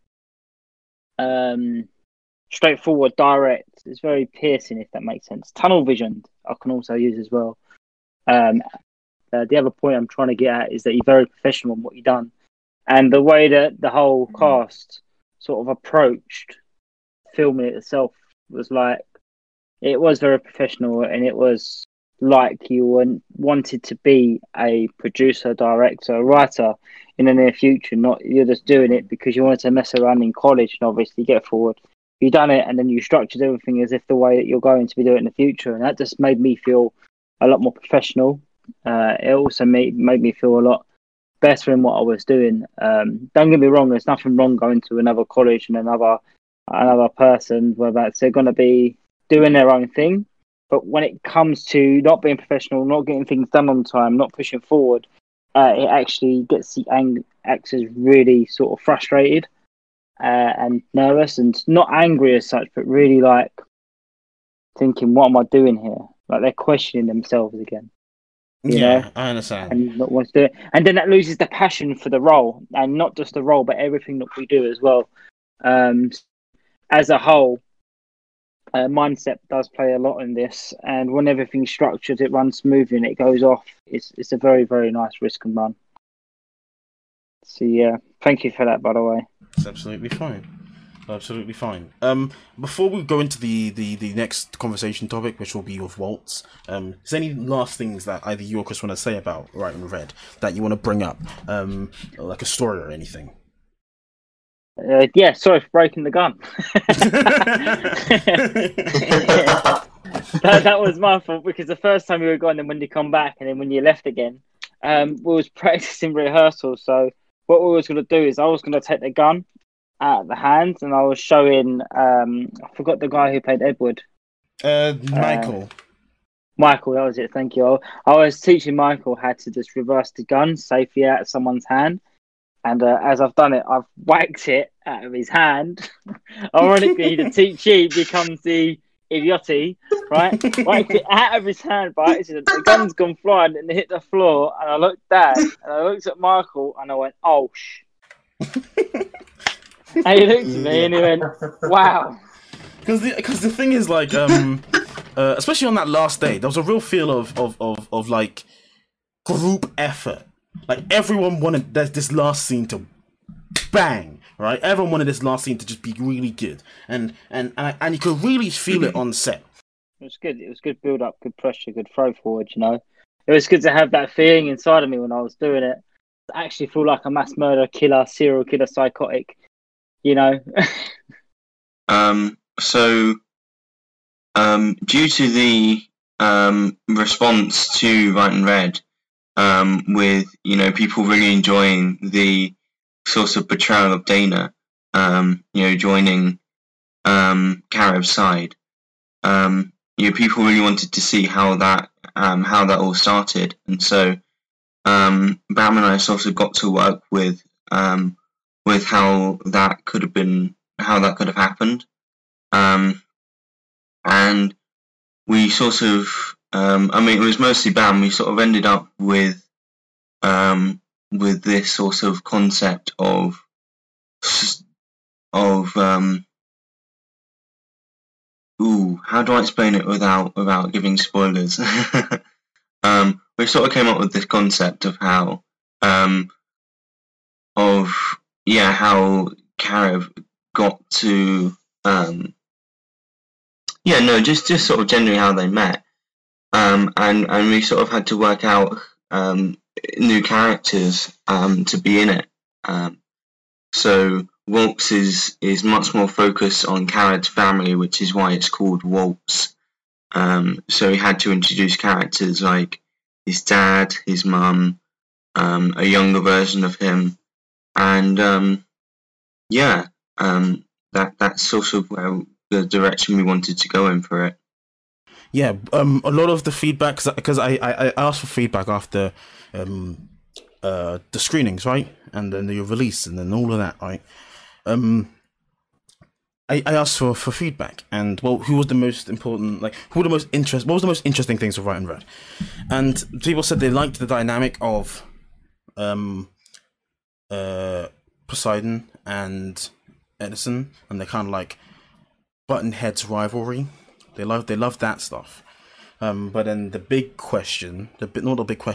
straightforward, direct. It's very piercing, if that makes sense. Tunnel vision, I can also use as well. The other point I'm trying to get at is that you're very professional in what you've done. And the way that the whole cast sort of approached filming it itself was like, it was very professional, and it was like you wanted to be a producer, director, a writer in the near future. Not you're just doing it because you wanted to mess around in college and obviously get forward. you've done it, and then you structured everything as if the way that you're going to be doing it in the future, and that just made me feel a lot more professional. It also made me feel a lot better in what I was doing. Don't get me wrong, there's nothing wrong going to another college and another person, whether they're going to be doing their own thing. But when it comes to not being professional, not getting things done on time, not pushing forward, it actually gets the actors really sort of frustrated and nervous, and not angry as such, but really like thinking, what am I doing here? Like they're questioning themselves again. You know? I understand. And not want to do it. And then that loses the passion for the role, and not just the role, but everything that we do as well. As a whole, mindset does play a lot in this, and when everything's structured, it runs smoothly and it goes off. It's a very, very nice risk and run. So yeah, thank you for that, by the way. It's absolutely fine. Absolutely fine. Before we go into the next conversation topic, which will be with Waltz, is there any last things that either you or Chris want to say about Right and Red that you want to bring up, like a story or anything? Yeah, sorry for breaking the gun. that was my fault, because the first time you were gone, then when you come back, and then when you left again, we was practicing rehearsal. So what we was going to do is I was going to take the gun out of the hands, and I was showing I forgot the guy who played Edward. Michael. Michael, that was it. Thank you. I was teaching Michael how to just reverse the gun safely out of someone's hand. And as I've done it, I've whacked it out of his hand. Ironically, the teachee becomes the idioti, right? Whacked it out of his hand, right? So the gun's gone flying and it hit the floor. And I looked down and I looked at Michael and I went, "Oh, sh." And he looked at me and he went, "Wow." Because the thing is, like, especially on that last day, there was a real feel of like group effort. Like everyone wanted this last scene to bang, right? Everyone wanted this last scene to just be really good, and you could really feel it on set. It was good. It was good build up, good pressure, good throw forward. You know, it was good to have that feeling inside of me when I was doing it. I actually feel like a mass murder killer, serial killer, psychotic. You know. So, due to the response to Right and Red, with people really enjoying the sort of portrayal of Dana, joining Karev's side, people really wanted to see how that all started, and so Bam and I sort of got to work with how that could have happened, and we sort of. It was mostly Bam. We sort of ended up with this sort of concept of how do I explain it without giving spoilers? We sort of came up with this concept of how Karev got to just sort of generally how they met. And we sort of had to work out new characters to be in it. So Waltz is much more focused on Kared's family, which is why it's called Waltz. So he had to introduce characters like his dad, his mum, a younger version of him, and that's sort of where the direction we wanted to go in for it. Yeah, a lot of the feedback, because I asked for feedback after the screenings, right, and then the release, and then all of that, right. I asked for feedback, and who was the most important, what was the most interesting things of Right and Red, and people said they liked the dynamic of Poseidon and Edison, and they kind of like button heads rivalry. They love that stuff. But then the big question, the big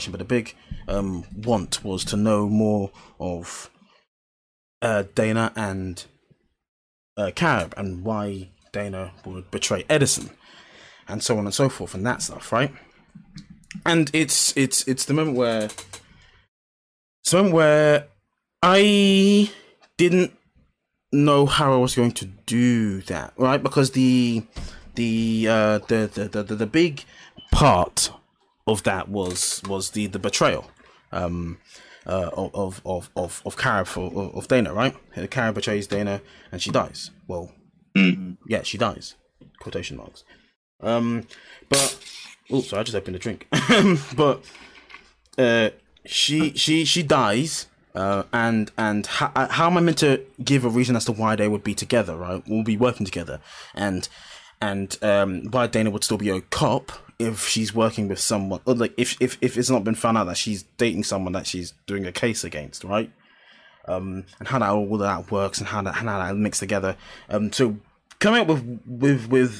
want was to know more of Dana and Karev, and why Dana would betray Edison, and so on and so forth, and that stuff, right? And it's the moment where I didn't know how I was going to do that, right? Because the big part of that was the betrayal of Cara of Dana, right? Cara betrays Dana and she dies. Well, yeah, she dies. Quotation marks. But oops, I just opened a drink. But she dies. And how am I meant to give a reason as to why they would be together, right? We'll be working together, and why Dana would still be a cop if she's working with someone, or like if it's not been found out that she's dating someone that she's doing a case against, right? And how that all that works and how that mixed together. So coming up with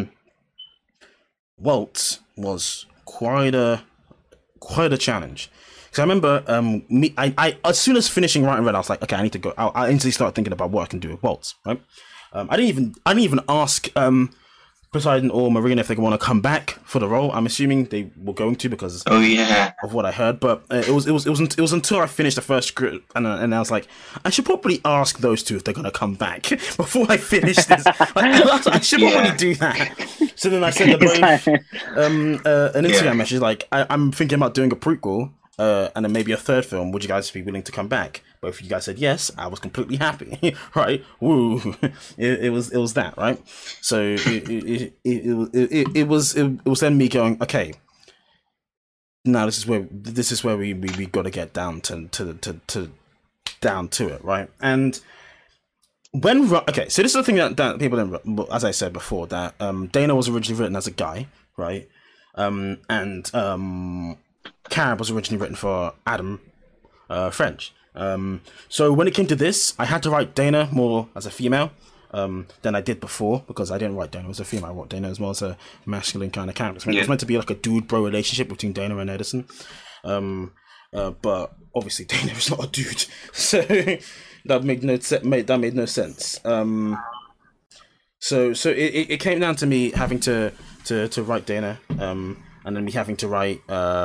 Waltz was quite a challenge. Because I remember, I as soon as finishing Writing Red, I was like, okay, I need to go. I instantly started thinking about what I can do with Waltz, right? I didn't even ask Poseidon or Marina if they want to come back for the role. I'm assuming they were going to because of what I heard. But it was until I finished the first script and I was like, I should probably ask those two if they're going to come back before I finish this. I should probably do that. So then I sent an Instagram message like, I'm thinking about doing a prequel. And then maybe a third film. Would you guys be willing to come back? Both of you guys said yes. I was completely happy, right? Woo! It was that, right? So it was then me going, okay. Now this is where we got to get down to it, right? And when so this is the thing that people didn't, as I said before, that Dana was originally written as a guy, right? Carib was originally written for Adam French. So when it came to this, I had to write Dana more as a female than I did before, because I didn't write Dana as a female. I wrote Dana as well as a masculine kind of character. So it was meant to be like a dude-bro relationship between Dana and Edison. But obviously Dana is not a dude, so that made no sense. So it came down to me having to write Dana, and then me having to write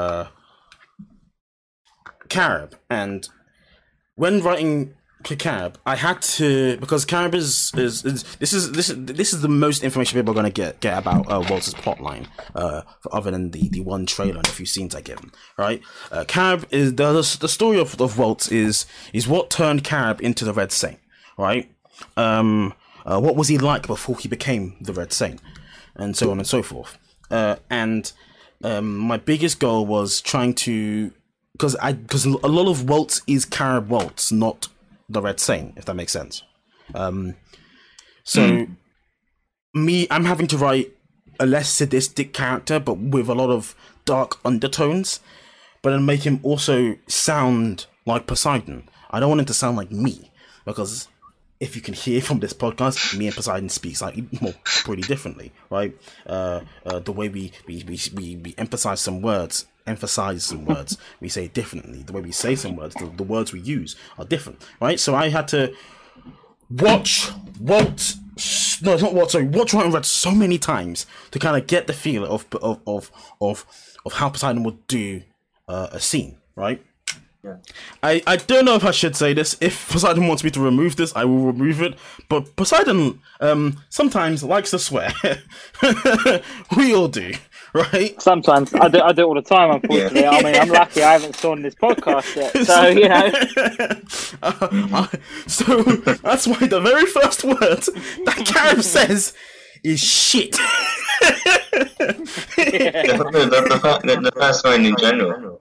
Carib. And when writing Carib, I had to, because Carib is this is the most information people are going to get about Waltz's plotline, other than the one trailer and a few scenes I give him. Right, Carib is the story of Waltz is what turned Carib into the Red Saint. Right, what was he like before he became the Red Saint, and so on and so forth. And my biggest goal was trying to, because a lot of Waltz is Carib Waltz, not the Red Saint, if that makes sense. I'm having to write a less sadistic character, but with a lot of dark undertones, but then make him also sound like Poseidon. I don't want him to sound like me, because if you can hear from this podcast, me and Poseidon speak slightly more, pretty differently, right? The way we emphasize some words, we say it differently. The way we say some words, the words we use are different, right? So I had to watch Writing Red so many times to kind of get the feel of how Poseidon would do a scene, right? Yeah. I don't know if I should say this. If Poseidon wants me to remove this, I will remove it. But Poseidon sometimes likes to swear. We all do, right? Sometimes. I do it all the time, unfortunately. Yeah. I mean, I'm lucky I haven't sworn this podcast yet. So, you know. So that's why the very first word that Carib says is shit. The first one in general.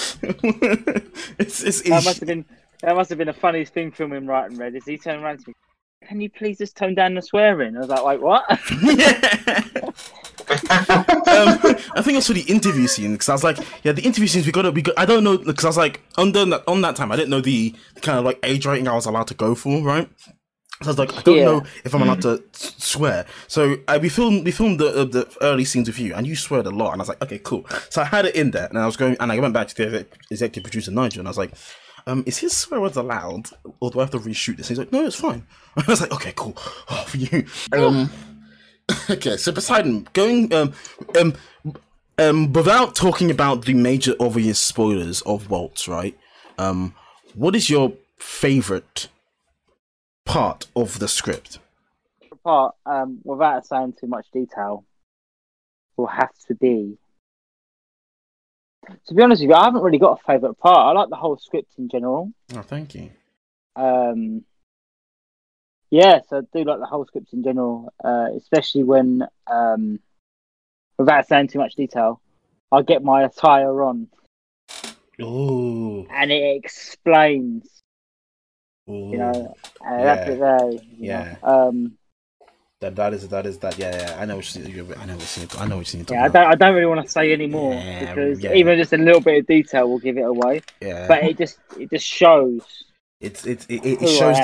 That must have been the funniest thing filming Writing Red. Is he turned around to me, can you please just tone down the swearing? I was like, wait, what? I think it's for the interview scene, because I was like, yeah, the interview scenes we got. I don't know, because I was like, on that time, I didn't know the kind of like age rating I was allowed to go for, right? So I was like, I don't know if I'm allowed to swear. So we filmed the early scenes with you, and you sweared a lot, and I was like, okay, cool. So I had it in there, and I went back to the executive producer Nigel, and I was like, is his swear words allowed, or do I have to reshoot this? And he's like, no, it's fine. I was like, okay, cool. Oh, for you. Okay, so Poseidon, going without talking about the major obvious spoilers of Waltz, right? What is your favorite part of the script? Part, without saying too much detail, will have to be. To be honest with you, I haven't really got a favourite part. I like the whole script in general. Oh, thank you. Yeah, so I do like the whole script in general, especially when, without saying too much detail, I get my attire on. Ooh. And it explains. Ooh. You know, that's it there. Yeah. That is. Yeah. I know what you need. I know what you need. Yeah, I don't really want to say any more because even just a little bit of detail will give it away. Yeah. But it just shows. It shows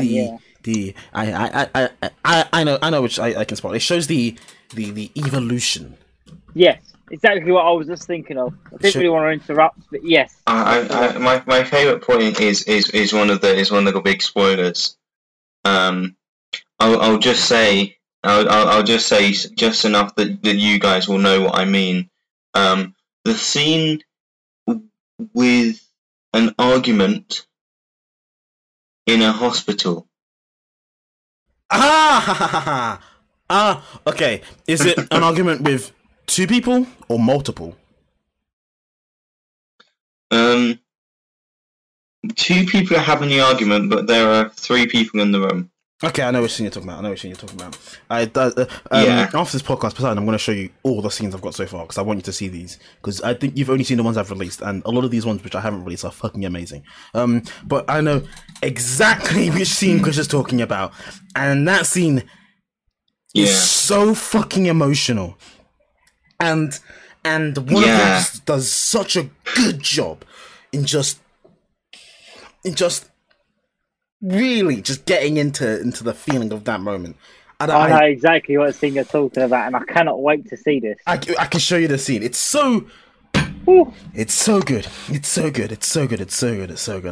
I know which I can spot. It shows the evolution. Yes, exactly what I was just thinking of. I didn't really want to interrupt, but yes. My favourite point is one of the big spoilers. I'll just say just enough that you guys will know what I mean. The scene with an argument in a hospital. Okay. Is it an argument with two people or multiple? Two people are having the argument, but there are three people in the room. Okay, I know which scene you're talking about. Yeah. After this podcast, Poseidon, I'm going to show you all the scenes I've got so far because I want you to see these because I think you've only seen the ones I've released, and a lot of these ones which I haven't released are fucking amazing. But I know exactly which scene Chris is talking about, and that scene is so fucking emotional, and one of them does such a good job in just really just getting into the feeling of that moment. I know exactly what scene you're talking about, and I cannot wait to see this. I can show you the scene. It's so good. It's so good.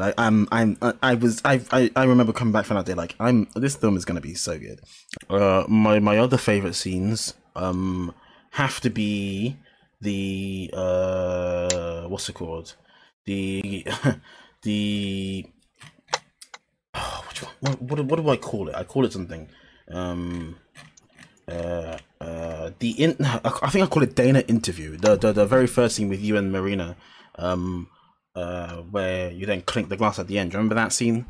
I remember coming back from that day like this film is gonna be so good. My other favorite scenes have to be the what's it called? The which one? What do I call it? I call it something. I think I call it Dana interview. The very first scene with you and Marina, where you then clink the glass at the end. Do you remember that scene?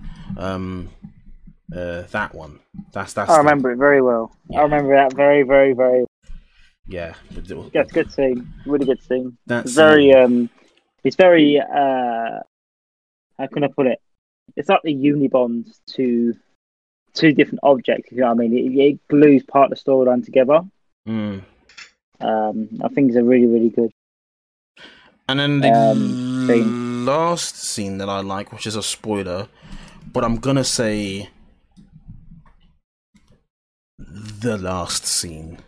That one. That's. I remember it very well. Yeah. I remember that very, very, very. Yeah. That's good scene. Really good scene. That's very. It's very. How can I put it? It's like the unibonds to two different objects, if you know what I mean. It glues part of the storyline together. I think it's a really, really good. And then the last scene that I like, which is a spoiler, but I'm gonna say the last scene.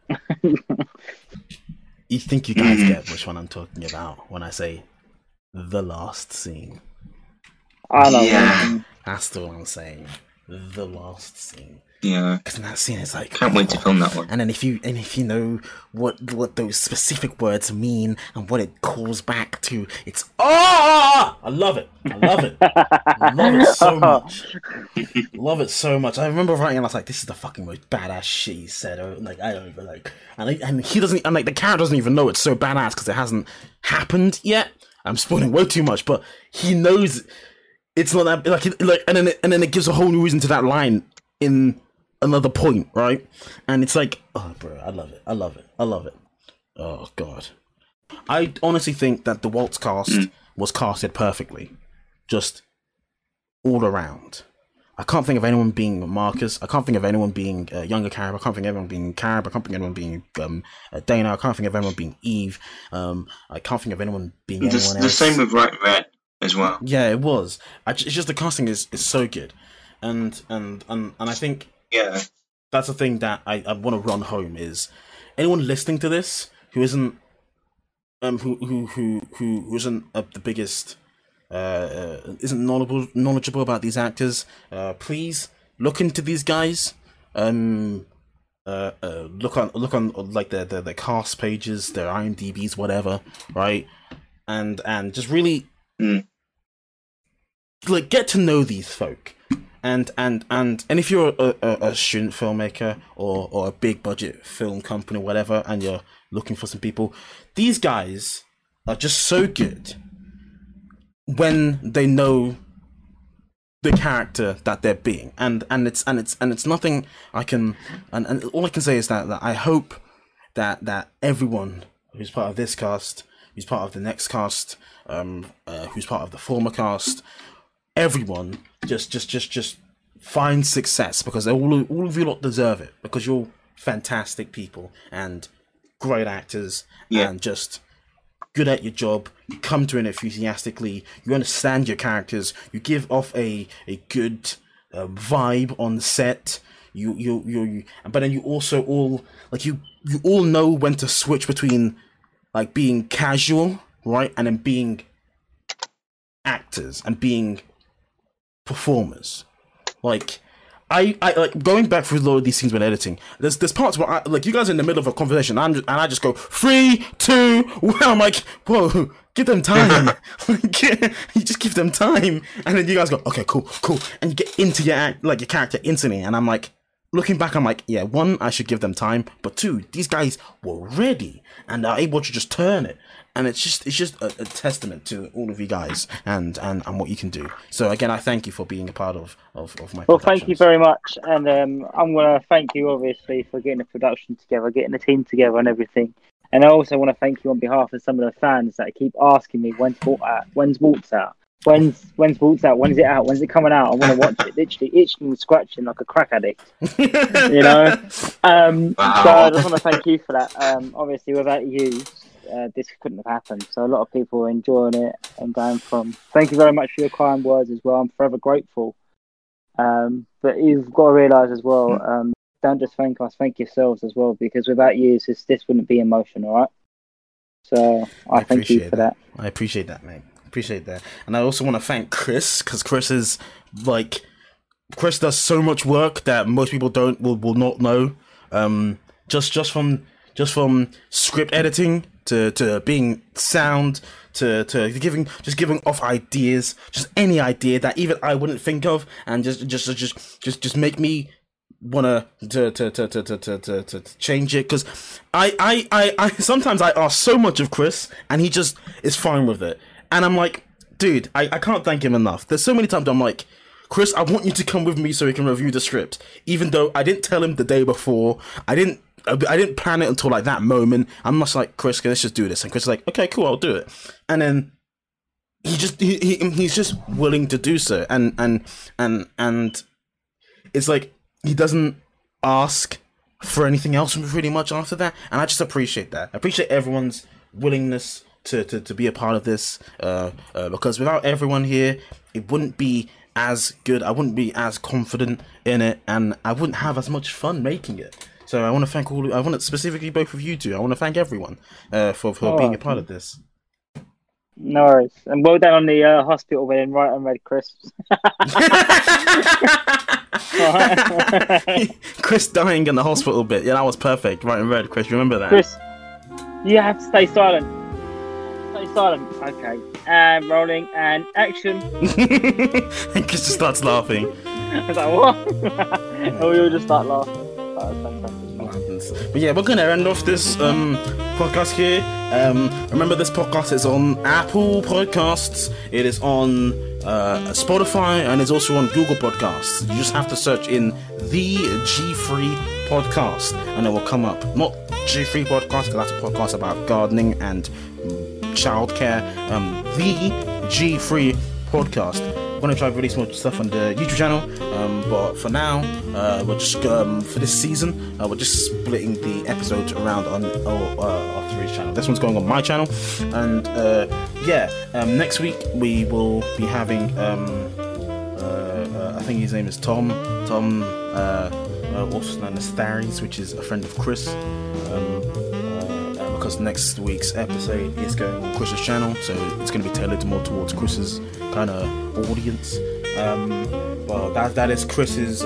You think you guys get which one I'm talking about when I say the last scene? I know. Yeah. That's the one I'm saying. The last scene. Yeah. Because in that scene it's like can't wait to film that one. And then if you know what those specific words mean and what it calls back to, it's I love it. I love it. I love it so much. Love it so much. I remember writing and I was like, this is the fucking most badass shit he said. Or, like I don't even like and he doesn't, and like the character doesn't even know it's so badass because it hasn't happened yet. I'm spoiling way too much, but he knows it's not that like and then it gives a whole new reason to that line in another point, right? And it's like, oh bro, I love it. Oh god. I honestly think that the Waltz cast was casted perfectly. Just all around. I can't think of anyone being Marcus. I can't think of anyone being younger Carib. I can't think of anyone being Carib. I can't think of anyone being Dana. I can't think of anyone being Eve. I can't think of anyone being anyone else. The same with Red as well. Yeah, it was. It's just the casting is so good, and I think that's the thing that I want to run home is anyone listening to this who isn't who isn't the biggest isn't knowledgeable about these actors. Please look into these guys. Look on like the cast pages, their IMDb's, whatever, right? And just really like get to know these folk And if you're a student filmmaker or a big budget film company or whatever, and you're looking for some people, these guys are just so good when they know the character that they're being, and it's nothing I can, and all I can say is that I hope that everyone who's part of this cast, who's part of the next cast, who's part of the former cast, everyone just find success, because all of you lot deserve it, because you're fantastic people and great actors, and just good at your job. You come to it enthusiastically, you understand your characters, you give off a good vibe on the set, but then you also all like you all know when to switch between like being casual, right, and then being actors and being performers. Like I like going back through a lot of these scenes when editing. There's parts where you guys are in the middle of a conversation, and I just go 3, 2, 1. I'm like, whoa, give them time. You just give them time, and then you guys go, okay, cool, and you get into your character instantly. And I'm like, looking back, I'm like, yeah, 1, I should give them time, but 2, these guys were ready and are able to just turn it. And it's just a testament to all of you guys and what you can do. So again, I thank you for being a part of my. Well, thank you very much, and I'm gonna thank you obviously for getting the production together, getting the team together, and everything. And I also want to thank you on behalf of some of the fans that keep asking me when's Waltz out, when's Waltz out, when's it out, when's it coming out? I want to watch it, literally itching and scratching like a crack addict, you know. So I just want to thank you for that. Obviously, without you, this couldn't have happened. So a lot of people are enjoying it and going from. Thank you very much for your kind words as well. I'm forever grateful. But you've got to realise as well, don't just thank us, thank yourselves as well, because without you, this wouldn't be in motion, all right? So I thank you for that. I appreciate that, mate. Appreciate that. And I also want to thank Chris, because Chris is like, Chris does so much work that most people will not know. Just from script editing to being sound to giving off ideas, just any idea that even I wouldn't think of, and just make me wanna to change it, because I sometimes I ask so much of Chris and he just is fine with it, and I'm like, dude, I can't thank him enough. There's so many times I'm like, Chris, I want you to come with me so we can review the script, even though I didn't tell him the day before. I didn't plan it until like that moment. I'm just like, Chris, let's just do this. And Chris is like, okay, cool, I'll do it. And then he's just willing to do so. And it's like, he doesn't ask for anything else really much after that. And I just appreciate that. I appreciate everyone's willingness to be a part of this. Because without everyone here, it wouldn't be as good. I wouldn't be as confident in it, and I wouldn't have as much fun making it. So I want to thank I want to specifically both of you two. I want to thank everyone for being a part of this. No worries. And well done on the hospital winning right and red crisps. Chris dying in the hospital bit. Yeah, that was perfect. Right and red, Chris. Remember that? Chris, you have to stay silent. Stay silent. Okay. And rolling and action. And Chris just starts laughing. I was like, what? And we all just start laughing. But yeah, we're gonna end off this podcast here. Remember, this podcast is on Apple Podcasts, it is on Spotify, and it's also on Google Podcasts. You just have to search in the G3 Podcast and it will come up. Not G3 Podcast, because that's a podcast about gardening and childcare. The G3 Podcast. We're going to try to release more stuff on the YouTube channel, but for now, we're just, for this season, we're just splitting the episodes around on after each channel. This one's going on my channel, and next week we will be having, I think his name is Tom, also known as Tharies, which is a friend of Chris, because next week's episode is going on Chris's channel, so it's going to be tailored more towards Chris's kind of audience. Well, that is Chris's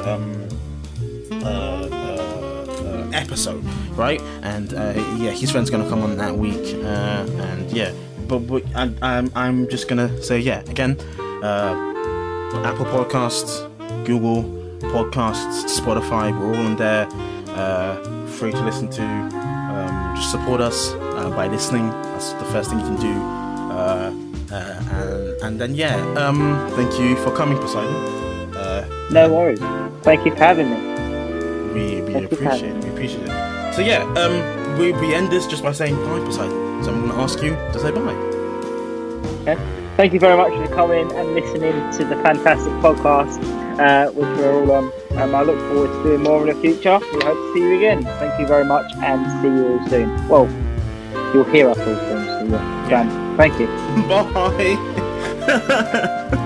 episode, right? And his friend's going to come on that week, I'm just going to say again, Apple Podcasts, Google Podcasts, Spotify. We're all on there. Free to listen to. Just support us by listening. That's the first thing you can do. And then thank you for coming, Poseidon. No worries. Thank you for having me. We appreciate it. We appreciate it. So we end this just by saying bye, Poseidon. So I'm going to ask you to say bye. Okay. Thank you very much for coming and listening to the fantastic podcast, which we're all on. I look forward to doing more in the future. We hope to see you again. Thank you very much, and see you all soon. Well, you'll hear us all soon. So Thank you. Bye.